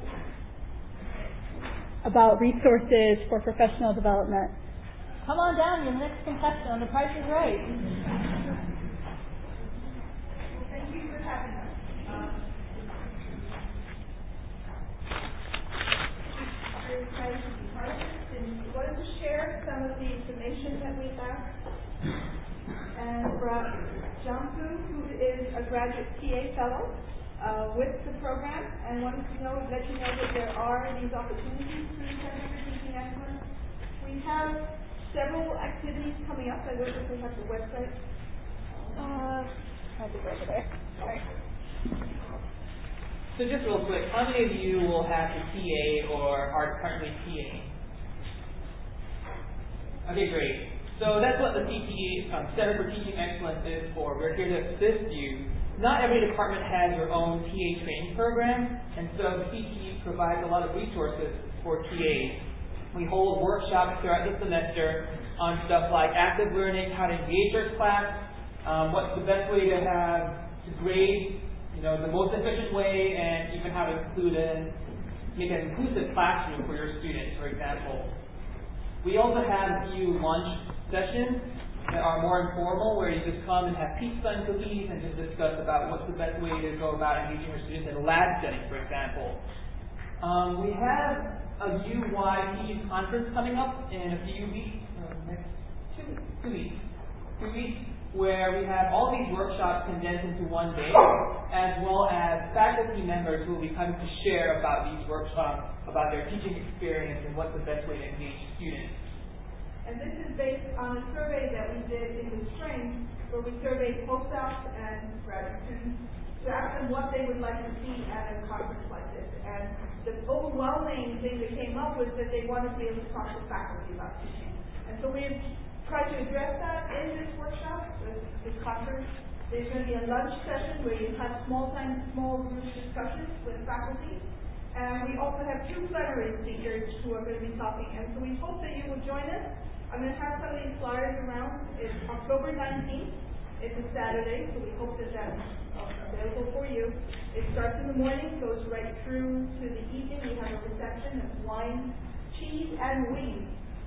about resources for professional development. Come on down, you're the next contestant on The Price is Right. Well, thank you for having us. Um, very excited to be part of this, and we wanted to share some of the information that we have. And brought John Fu, who is a graduate T A fellow uh, with the program, and wanted to know, let you know that there are these opportunities through the Center for Teaching Excellence. We have several activities coming up. I don't know if we have the website. Uh, I'll be over there. Sorry. So just real quick, how many of you will have a T A or are currently TAing? Okay, great. So that's what the C T E, um, Center for Teaching Excellence is for. We're here to assist you. Not every department has their own T A training program, and so the C T E provides a lot of resources for T As. We hold workshops throughout the semester on stuff like active learning, how to engage your class, um, what's the best way to have to grade, you know, the most efficient way, and even how to include in, make an inclusive classroom for your students, for example. We also have a few lunch sessions that are more informal, where you just come and have pizza and cookies and just discuss about what's the best way to go about engaging your students in a lab setting, for example. Um, we have a U Y Teaching conference coming up in a few weeks, uh, next two, two weeks, two weeks, where we have all these workshops condensed into one day, as well as faculty members who will be coming to share about these workshops, about their teaching experience and what's the best way to engage students. And this is based on a survey that we did in the spring, where we surveyed postdocs and graduate students to ask them what they would like to see at a conference like this. And the overwhelming thing that came up was that they wanted to be able to talk to faculty about teaching. And so we've tried to address that in this workshop, this, this conference. There's going to be a lunch session where you have small time, small group discussions with faculty. And we also have two plenary speakers who are going to be talking. And so we hope that you will join us. I'm going to have some of these flyers around. It's October nineteenth. It's a Saturday, so we hope that that's available for you. It starts in the morning, goes right through to the evening. We have a reception of wine, cheese, and wings.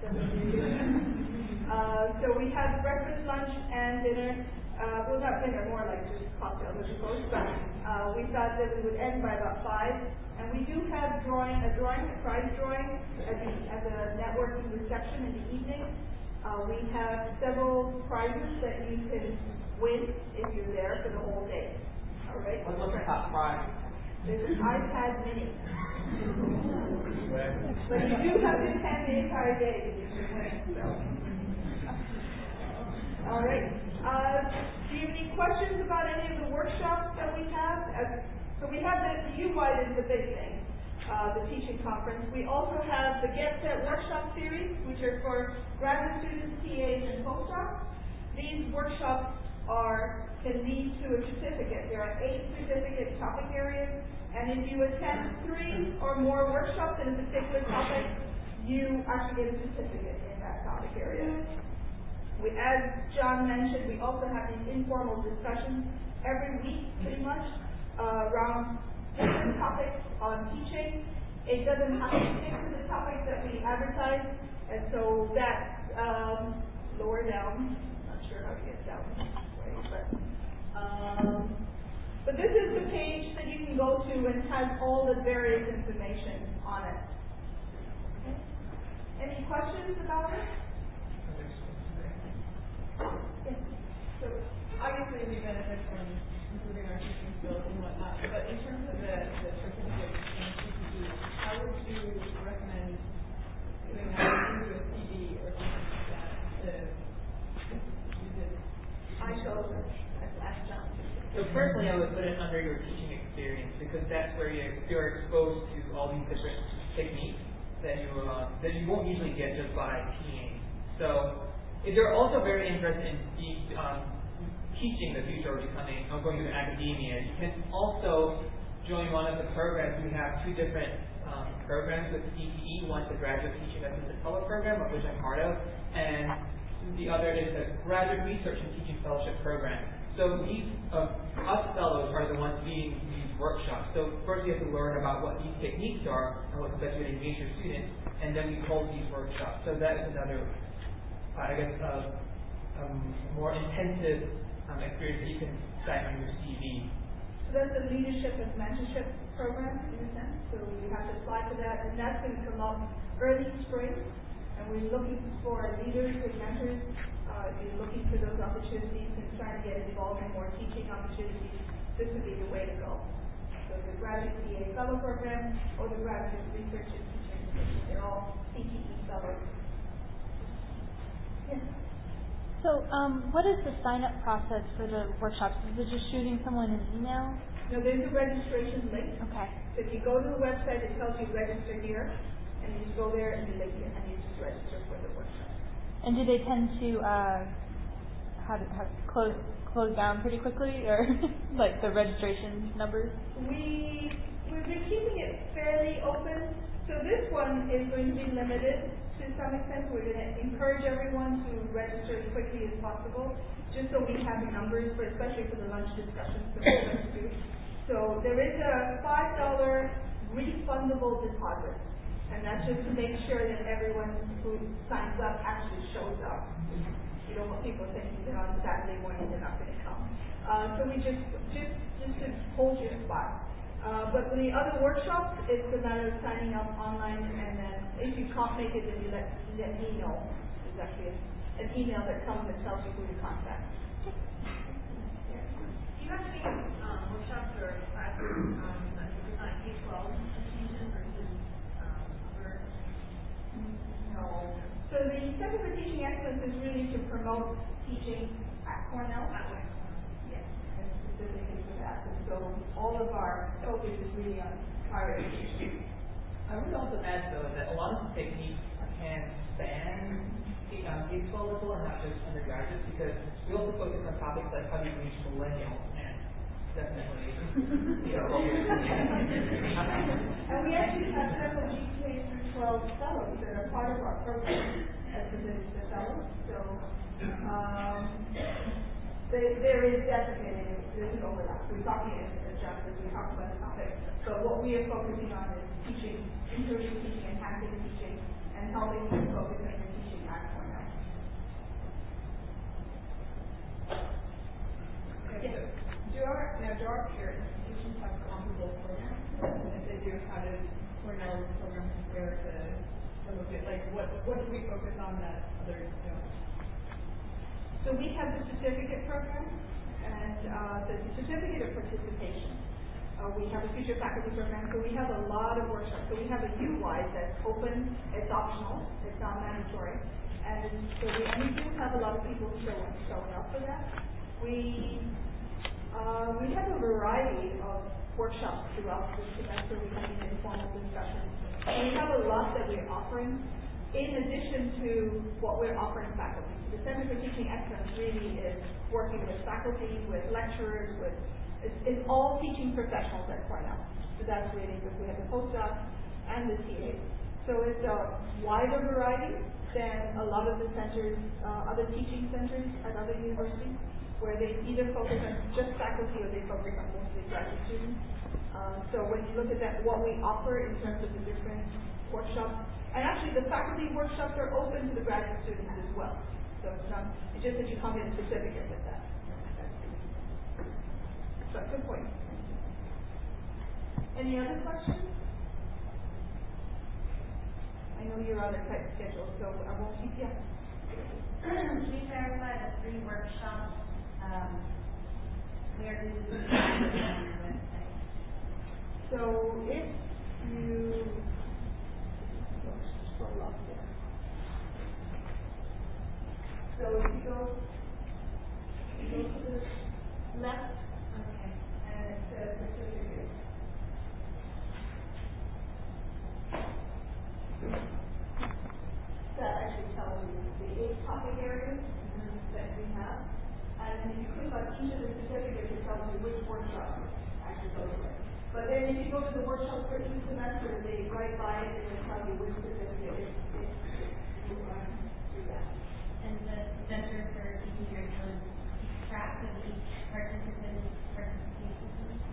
uh, so we have breakfast, lunch, and dinner. Uh, well, not dinner, more like just cocktails, I suppose. But uh, we thought that we would end by about five. And we do have drawing, a drawing, a prize drawing at the at the networking reception in the evening. Uh, we have several prizes that you can win if you're there for the whole day. All right. What's the top prize? There's an iPad Mini. But you do have to attend the entire day to get your win. So. All right. Uh, do you have any questions about any of the workshops that we have? Uh, so we have the, the U-Wide is the big thing, uh, the teaching conference. We also have the Get Set workshop series, which are for graduate students, T As, and postdocs. These workshops are can lead to a certificate. There are eight certificate topic areas, and if you attend three or more workshops in a particular topic, you actually get a certificate in that topic area. We, as John mentioned, we also have these informal discussions every week, pretty much, uh, around different topics on teaching. It doesn't have to stick to the topics that we advertise, and so that um, lower down. Not sure how to get down this way, but um, but this is the page that you can go to and has all the various information on it. Okay. Any questions about it? Yes. So obviously we benefit from improving our teaching skills and whatnot, but in terms of the, the certificate in C P E, how would you recommend doing that through a C D or something like that to use it? I chose ask John. So personally, I would put it under your teaching experience because that's where you're, you're exposed to all these different techniques that you uh, that you won't usually get just by teaching. So if you're also very interested in de- um, teaching the future or becoming or going into academia, you can also join one of the programs. We have two different um, programs with C T E. One's the Graduate Teaching Assistant Fellow Program, of which I'm part of, and the other is the Graduate Research and Teaching Fellowship Program. So these uh, us fellows are the ones leading these workshops. So first you have to learn about what these techniques are and what's the best way to engage your students, and then we hold these workshops. So that is another, uh, I guess, uh, um, more intensive um, experience that you can cite on your C V. So that's the leadership and mentorship program in a sense. So you have to apply for that, and that's going to come out early spring. And we're looking for leaders and mentors. Uh, if you're looking for those opportunities and trying to get involved in more teaching opportunities, this would be the way to go. So the Graduate T A Fellow Program or the Graduate Research and Teaching Position, they're all C T E fellows. Yes. So, um, what is the sign-up process for the workshops? Is it just shooting someone an email? No, there's a registration link. Okay. So if you go to the website, it tells you register here, and you just go there and you link it, and you just register for the workshop. And do they tend to uh, how to, how to close close down pretty quickly, or like the registration numbers? We we've been keeping it fairly open. So this one is going to be limited to some extent. We're going to encourage everyone to register as quickly as possible, just so we have numbers for, especially for the lunch discussions that we're going to do. So there is a five dollar refundable deposit. And that's just to make sure that everyone who signs up actually shows up. You don't want people thinking that on Saturday morning they're not going to come. Uh, so we just just just to hold your spot. Uh, but for the other workshops, it's a matter of signing up online, and then if you can't make it, then you let let me know. There's actually an email that comes that tells you who to contact. Do you have any um, workshops or classes um, that you design K twelve institutions versus No. So the Center for Teaching Excellence is really to promote teaching at Cornell. that way? Yes, and specifically for that. And so all of our focus is really on higher education. I would also add, though, that a lot of the techniques can span K twelve level and not just undergraduates, because we also focus on topics like how do you reach millennials, and definitely, you know, and we actually have several G K through twelve fellows that are part of our program as the fellows. So um, they, there is definitely there's an overlap. We're talking as John as we talk about the topic, but what we are focusing on is teaching, improving teaching, enhancing teaching, and helping you focus on your Yes. Do our, now, do our peer institutions have comparable programs? And if they do, how does Cornell's program compare to some of it? Like, what, what do we focus on that others don't? So we have the certificate program, and uh, the certificate of participation. Uh, we have a future faculty program, so we have a lot of workshops. So we have a U-wise that's open, it's optional, it's not mandatory. And so we, and we do have a lot of people showing, showing up for that. We uh, we have a variety of workshops throughout the semester. We have these informal discussions. And we have a lot that we're offering in addition to what we're offering faculty. The Center for Teaching Excellence really is working with faculty, with lecturers, with it's, it's all teaching professionals at Cornell. So that's really because we have the postdocs and the T As. So it's a wider variety than a lot of the centers, uh, other teaching centers at other universities, where they either focus on just faculty or they focus on mostly graduate students. Uh, so when you look at that, what we offer in terms of the different workshops, and actually the faculty workshops are open to the graduate students as well. So it's not, it's just that you come in a certificate with that. So good point. Any other questions? I know you're on a tight schedule, so I won't keep you. Can you clarify the three workshops? Um, where do you on your website? So if you scroll up there. So if you go, you go to the left, okay, and it says certificate. That actually tells you the eight topic areas that we have. And then if you click on each of the certificates, it tells you which workshop actually goes with. But then if you go to the workshop for each semester, they write by it and they tell you which certificate is you are through that. And the Center for Teaching Excellence keeps track of each participant's participation.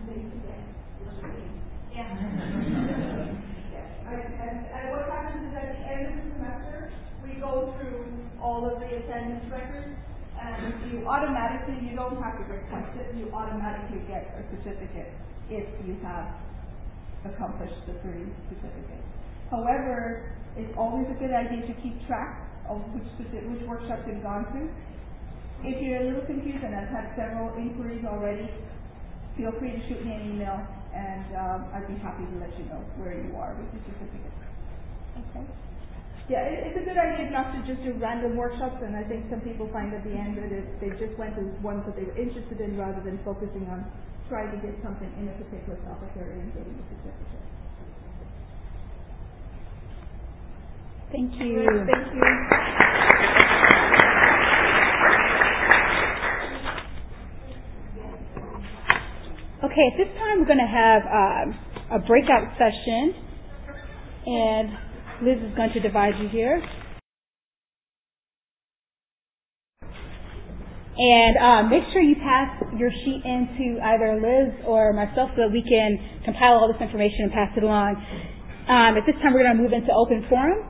Yeah. Yes. And, and, and what happens is at the end of the semester, we go through all of the attendance records, and you automatically, you don't have to request it, you automatically get a certificate if you have accomplished the three certificates. However, it's always a good idea to keep track of which specific, which workshops you've gone through. If you're a little confused, and I've had several inquiries already, feel free to shoot me an email, and um, I'd be happy to let you know where you are with your certificate. Okay. Yeah, it, it's a good idea not to just do random workshops, and I think some people find at the end that it, they just went to ones that they were interested in rather than focusing on trying to get something in a particular topic area and getting a certificate. Thank you. Thank you. Okay, at this time we're going to have um, a breakout session, and Liz is going to divide you here. And uh, make sure you pass your sheet in to either Liz or myself so that we can compile all this information and pass it along. Um, at this time we're going to move into open forum.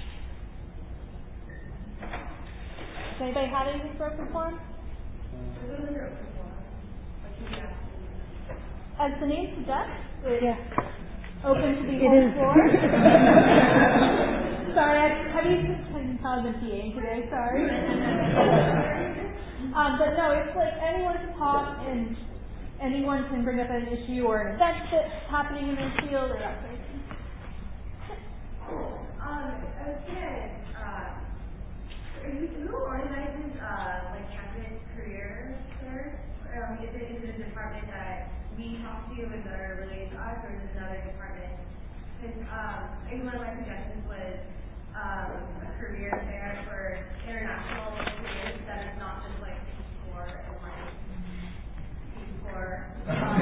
Does anybody have anything for open forum? As the name suggests, it's yeah. open to the it whole is. floor. Sorry, I, have you been kind of been PAing today? Sorry. um, but no, it's like anyone can talk and anyone can bring up an issue or an event that's happening in their field or that sort of thing. Um, I was gonna, uh, are you, who organizes, uh, like campus career fairs? Um, is it, is it a department that we talk to and that are related to us, or is it another department? Because, um, I think one of my suggestions was, um, a career fair for international careers that is not just like Peace Corps and like Peace Corps. Um,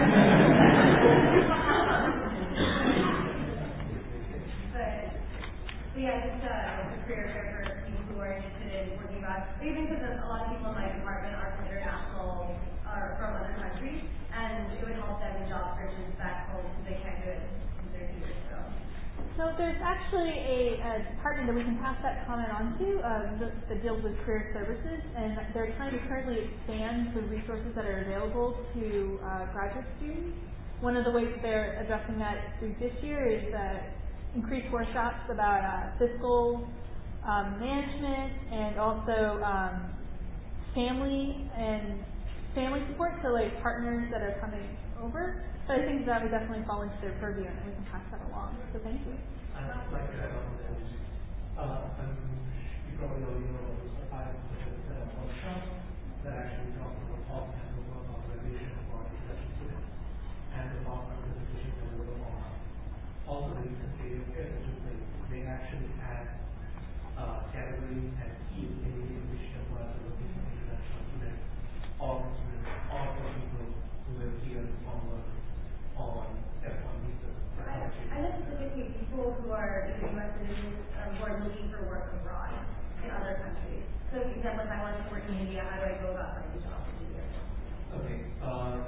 but, but yeah, just uh, a career fair for people who are interested in working abroad. Even because a lot of people in my department are from international, are from other countries, and it would help them in job searches back home because they can't do it in their years. So So there's actually a, a department that we can pass that comment on to uh, that, that deals with career services, and they're trying to currently expand the resources that are available to uh, graduate students. One of the ways they're addressing that through this year is uh, increased workshops about uh, fiscal um, management and also um, family and family support, so like partners that are coming over. But I think that would definitely fall into their purview, and we can pass that along. So thank you. I'd like to add on to that. Uh, um, you probably already know that I set up a workshop that actually talks about all kinds of work authorization for professional students and the law organization that we're on. Also, the recent state of care, which is like they actually had uh, categories and fields in the education for us looking for international students, all students, all for people who live here on work. On F one visas. I, I know specifically people who are U S citizens um, who are looking for work abroad in other countries. So, for example, if I wanted to work in India, how do I go about finding jobs in India? Okay. Uh,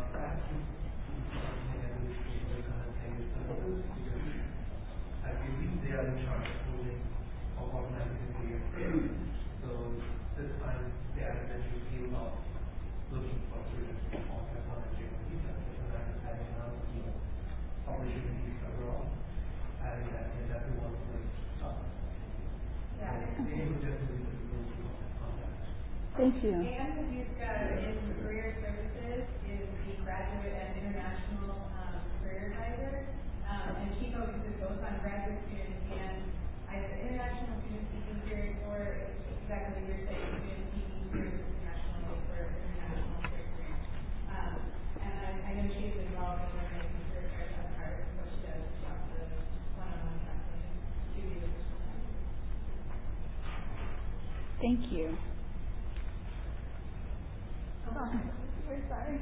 I believe they are in charge of moving of organizing the career. So this time they are eventually came out looking for students on F one and J one visas. Opportunities abroad, and that and that we want to make up. Yeah. They will definitely be on that. Thank you. And Kazuska in career services is the graduate and international um, career advisor, um, and she focuses both on graduate students and either international students seeking careers or exactly what you're saying, students seeking careers internationally for international career experience. Um, and I, I know she is involved in organizing career fairs as part of what she does throughout the one-on-one counseling to the Thank you. Oh, we're sorry.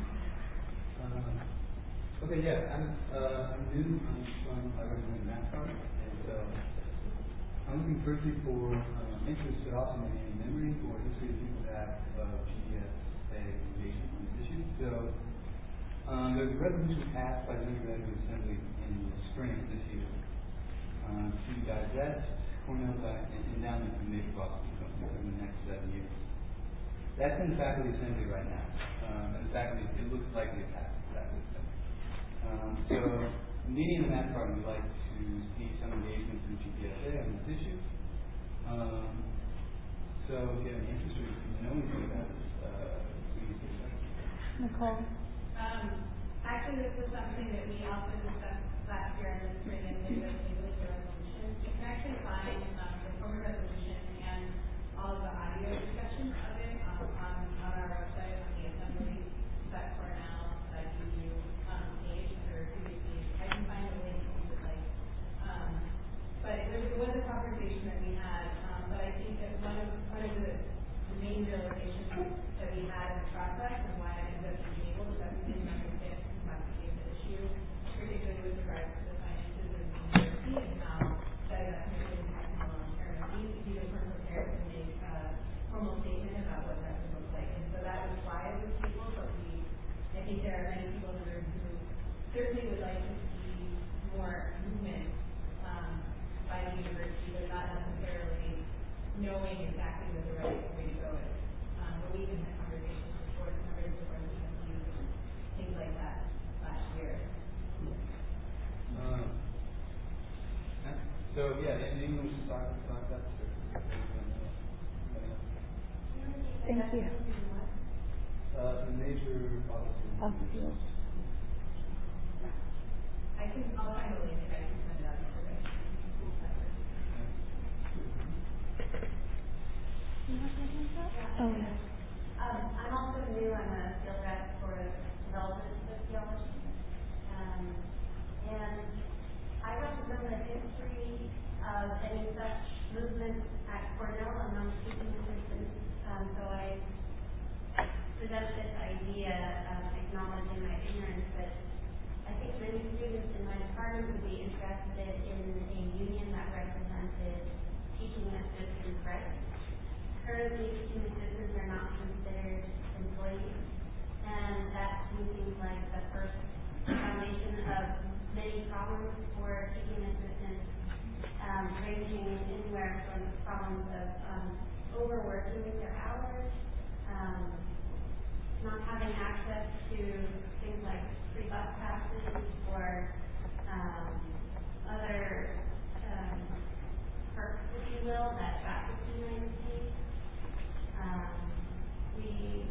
Uh, okay, yeah, I'm uh, I'm new. I'm from I recommend NASCAR, and so I'm looking firstly for uh, interest, but also maybe in memory or history of people that have uh, G D S A engagement on this issue. So um, there's a resolution passed by the Undergraduate Assembly in the spring of this year um, to divest Cornell endowment from major Boston companies in the next seven years. That's in the faculty assembly right now. Um, and in fact, it, it looks likely to pass the faculty assembly. Um, so, meeting in that part, we'd like to see some engagement through G D S A on this issue. Um, so, if you have any interest or if you know anything about this, uh, please get in touch. Nicole. Um, actually, this was something that we also discussed last year in the spring and we were able to resolution. You can actually find um, the former resolution and all of the audio discussions of it um, on, on our website on the assembly dot cornell dot e d u um, page or previously. I can find a link if you would like. Um, but it was, it was a conversation that we had. Um, but I think that one of one of the, the main realizations that we had in the process and why I ended up being able is that we didn't understand the complexity of the issue, particularly with regards to the finances of the university and how that is actually impacting the long-term needs. We were prepared to make a formal statement about what that would look like. And so that was why it was tabled, but we, I think there are many people in the room who certainly would like to see more movement um, by the university, but not necessarily knowing exactly what the right way to go is. Um, but we even had conversations with board members of our team, things like that last year. Um, yeah. So, yeah, in English, talk about that. Thank you. Uh, the major policy. Okay. I can, I'll find a link and I can send it out to everybody. Oh, yeah. Um, I'm also new. I'm a field rep for development sociology. Um, and I don't know the history of any such movement at Cornell among teaching assistants. Um, so I present this idea, um, acknowledging my ignorance, but I think many students in my department would be interested in a union that represented teaching assistants' rights. Currently, teaching assistants are not considered employees, and that to me seems like the first foundation of many problems for teaching assistants, um, ranging anywhere from problems of um, overworking with their hours, um, not having access to things like free bus passes or um, other um, perks, if you will, that faculty might receive. Um, we,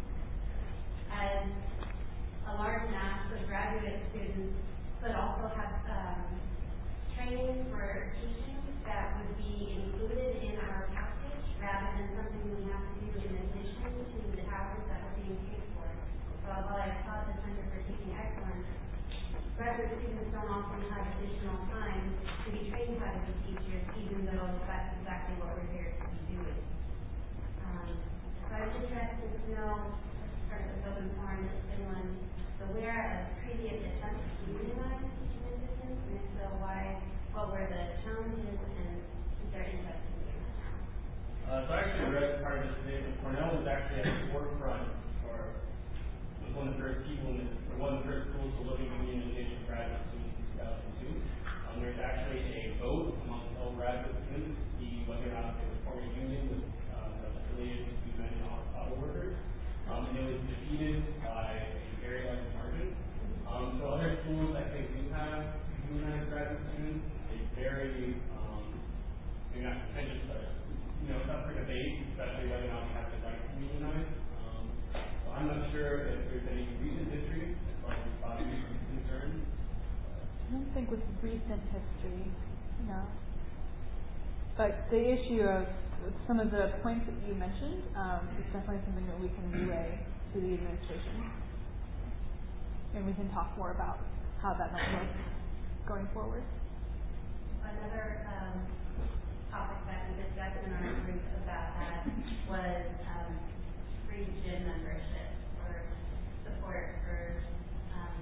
as a large mass of graduate students, but also have um, training for teaching that would be included in our package rather than something we have to do in addition to the hours that we're being paid for. So while I taught the Center for Teaching Excellence, graduate students don't often have additional time to be trained how to be teachers, even though that's exactly what we're here to be doing. Um, so I was interested to know, as part of this open forum, if anyone is aware of previous attempts to unionize teaching assistants, and if so, why, what were the challenges, and is there interest in doing that now? Uh, so I actually read part of this today, but Cornell was actually at the forefront, or was one of the first people in this, or one of the first schools to look at unionization of graduate students in two thousand two. Um, there's actually a vote amongst all graduate students to see whether or not they would form a union with um, affiliated to United Auto Workers. Um, and it was defeated by a very large margin. Um, so other schools I think do have unionized graduate students. It's very, um, maybe not contentious, but you know, it's up for debate, especially whether or not we have the right to unionize. Um, so I'm not sure if there's any recent history as far as body is concerned. I don't think with recent history, no. But the issue of some of the points that you mentioned um, is definitely something that we can relay to the administration. And we can talk more about how that might look going forward. Another um, topic that we discussed in our group about that was um, free gym membership or support for um,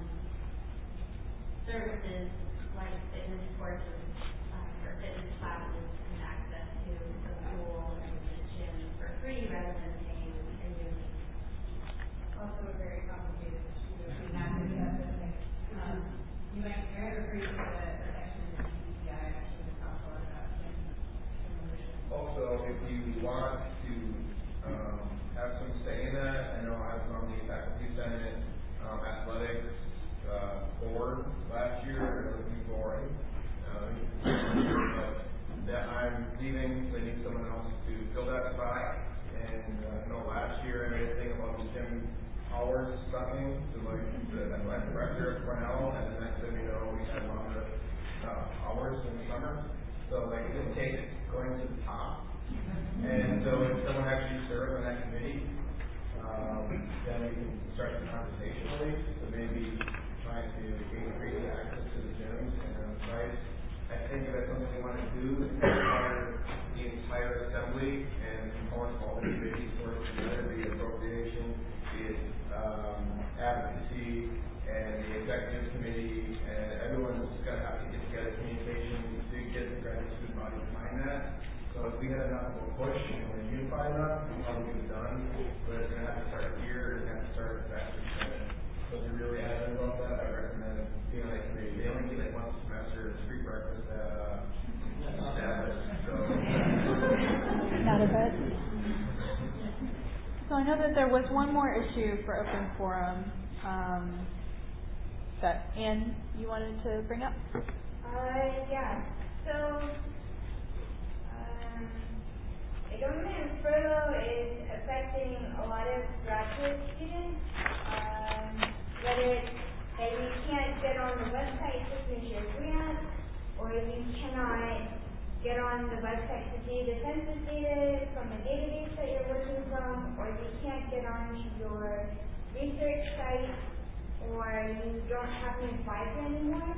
services like fitness courses um, or fitness classes and access to the pool and the gym for free rather than paying a yearly. Also a very complicated issue. We have to have this. Um, you might refer to the protection in the C C I actually talks a lot about gym membership. Also, if you want to um, have some say in that, I know I was on the faculty senate um, athletics uh, board last year. It was me boring, uh, but that I'm leaving, so I need someone else to fill that spot. And uh, I know last year I made a thing about the gym hours sucking to like the athletic director of Cornell, and the next thing you know, we had longer uh, hours in the summer. So like it didn't take going to the top. And so if someone actually serves on that committee, um, then we can start the conversation at least. So maybe trying to increase access to the gyms and on sites. I think if that's something we want to do, it's require the entire assembly and components of all the committees to work together, be it appropriation, be it um, advocacy, and the executive committee, and everyone's going to have to get together communication to get the graduate student body behind that. So if we had enough of a push and we're unified enough, we'll probably get it done. But it's going to have to start here, it's going to have to start at the faculty senate. So if you're really adamant about that, I recommend being like committee. They only get like once a semester, it's free breakfast at uh, Sabbath. So. Not a bad. So I know that there was one more issue for open forum um, that Anne, you wanted to bring up. Uh, yeah. So. The government furlough is affecting a lot of graduate students, um, whether it's that you can't get on the website to finish your grant, or you cannot get on the website to see the census data from the database that you're working from, or you can't get onto your research site, or you don't have any Fiverr anymore.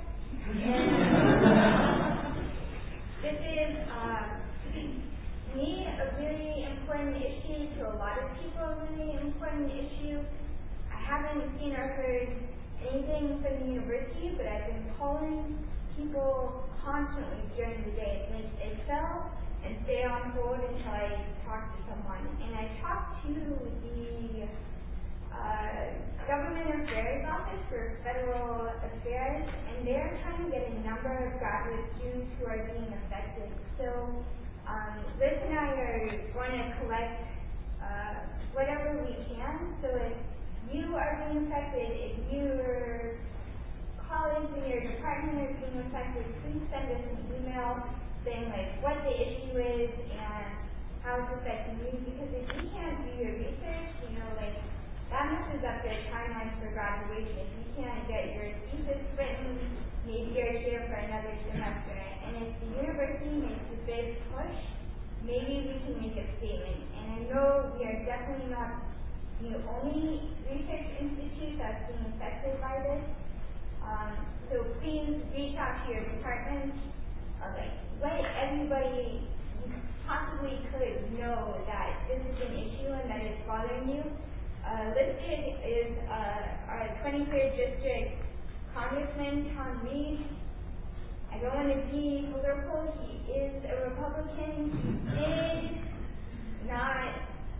This is uh, me, a really important issue, to a lot of people, a really important issue. I haven't seen or heard anything from the university, but I've been calling people constantly during the day. And it fell and stay on hold until I talk to someone. And I talked to the uh, government affairs office for federal affairs, and they're trying to get a number of graduate students who are being affected. So um, Liz and I are going to collect uh, whatever we can. So if you are being affected, if your college and your department are being affected, please send us an email saying like what the issue is and how it's affecting you. Because if you can't do your research, you know, like that messes up their timelines for graduation. If you can't get your thesis written, maybe your share for another semester. And if the university makes a big push, maybe we can make a statement. And I know we are definitely not the only research institute that's being affected by this. Um, so please reach out to your department. Uh, like, let everybody possibly could know that this is an issue and that it's bothering you. Uh, listed is uh, our twenty-third District Congressman Tom Reed. I don't want to be political. He is a Republican. He did not.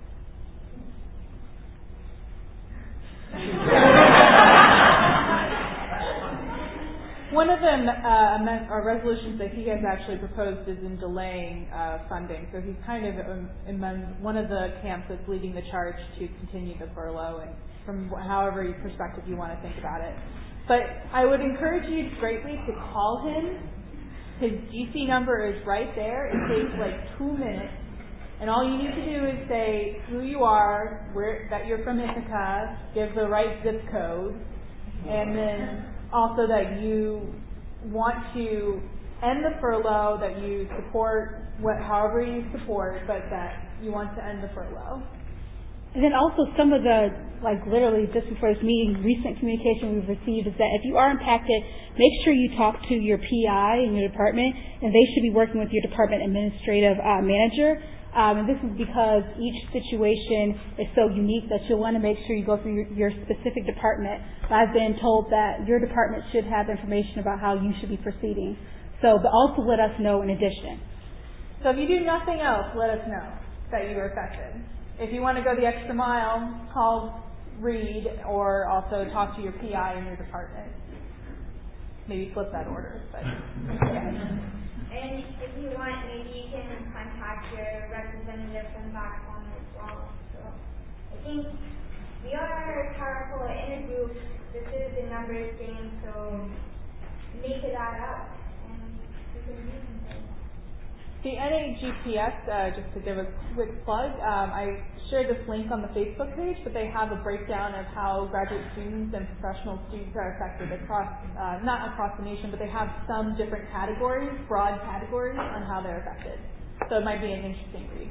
One of them, uh, amend- or resolutions that he has actually proposed is in delaying uh, funding. So he's kind of um, among one of the camps that's leading the charge to continue the furlough, and from however perspective you want to think about it. But I would encourage you greatly to call him. His G C number is right there. It takes like two minutes. And all you need to do is say who you are, where that you're from Ithaca, give the right zip code, and then also that you want to end the furlough, that you support what, however you support, but that you want to end the furlough. And then also some of the, like literally just before this meeting, recent communication we've received is that if you are impacted, make sure you talk to your P I in your department, and they should be working with your department administrative uh, manager. Um, and this is because each situation is so unique that you'll want to make sure you go through your, your specific department. I've been told that your department should have information about how you should be proceeding. So, but also let us know in addition. So if you do nothing else, let us know that you were affected. If you want to go the extra mile, call Reed or also talk to your P I in your department. Maybe flip that order. But yeah. And if you want, maybe you can contact your representative from back home as well. So I think we are powerful in a group. This is the numbers game, so make it add up and we can do something. The N A G P S, uh, just to give a quick plug, um, I shared this link on the Facebook page, but they have a breakdown of how graduate students and professional students are affected across, uh, not across the nation, but they have some different categories, broad categories on how they're affected. So it might be an interesting read.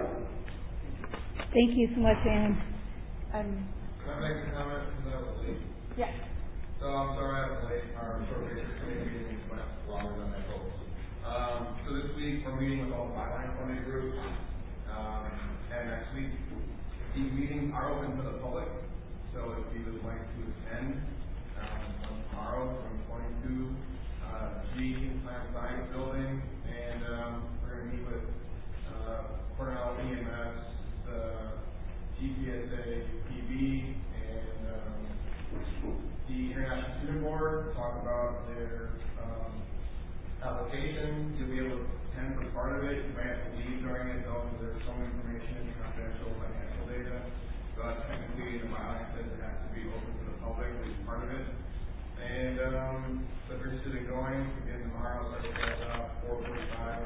Thank you so much, Anne. Um, Can I make a comment since I was late? Yeah. So I'm sorry I was late. Our short research committee meeting went longer than I hoped. Um, so this week we're meeting with all the byline funding groups, um, and next week these meetings are open to the public. So if you would like to attend um, on tomorrow from twenty-two uh, G Plant Science Building, and um, we're going to meet with uh, Cornell E M S, the G P S A P B, and um, the International Student Board to talk about their um, application. You'll be able to attend for part of it. You might have to leave during it though, because there's some information, confidential financial data. But technically, the byline says it has to be open to the public, at least part of it. And um, so if you're interested in going, again tomorrow, start at uh, four forty-five.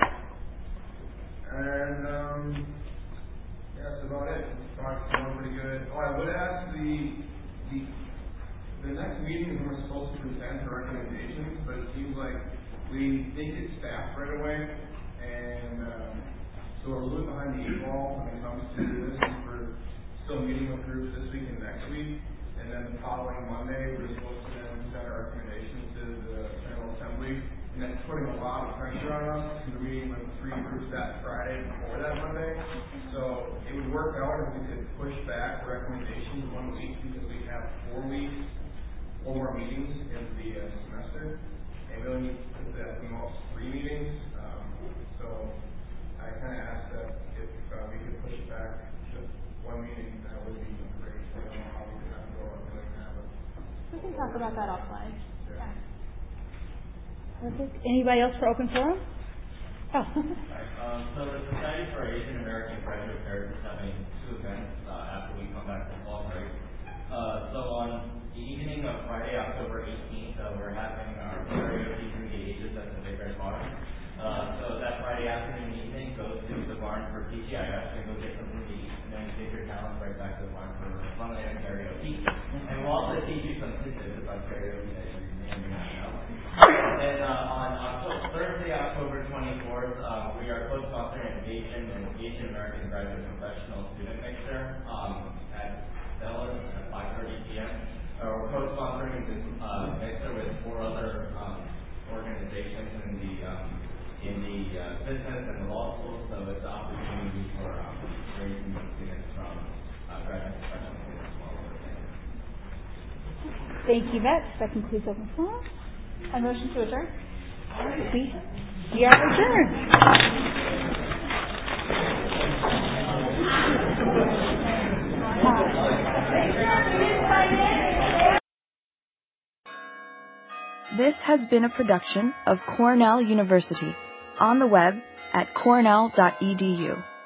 And um, yeah, that's about it. Talk's going pretty good. Oh, I would ask the the the next meeting is when we're supposed to present the recommendations, but it seems like we didn't get staffed right away, and um, so we're a little behind the eight ball when it comes to this. We're still meeting with groups this week and next week, and then the following Monday we're supposed to then send our recommendations to the General Assembly, and that's putting a lot of pressure on us because we're meeting with three groups that Friday before that Monday. So it would work out if we could push back the recommendations one week because we have four weeks, four more meetings in the uh, semester. And we only need to put that in most three meetings. Um, so I kind of asked that if uh, we could push it back just one meeting, that would be great. I don't know how we could have to go about doing that. But can talk about that offline. Sure. Yeah. Perfect. Anybody else for open forum? Oh. Um, so the Society for Asian American Graduate Affairs is having two events uh, after we come back from fall break. Uh, so on the evening of Friday, October eighteenth, uh, we're having our karaoke through the ages at the Big Red Barn. Uh, so that Friday afternoon and evening, go to the barn for T G I S and go get something to eat, and then take your talents right back to the barn for fun and karaoke. And we'll also teach you some tidbits about karaoke that you may or may not know. And then uh, on October, Thursday, October twenty-fourth, uh, we are co-sponsoring an Asian and Asian American Graduate Professional Student Mixer um, at Stella's at five thirty p.m. Uh, we're co-sponsoring this uh, mixer with four other um, organizations in the um, in the uh, business and the law school, so it's an opportunity for um, raising students from uh, graduate professional students as well. Thank you, Beth. That concludes open forum. A motion to adjourn? We, we are adjourned. This has been a production of Cornell University, on the web at cornell dot e d u.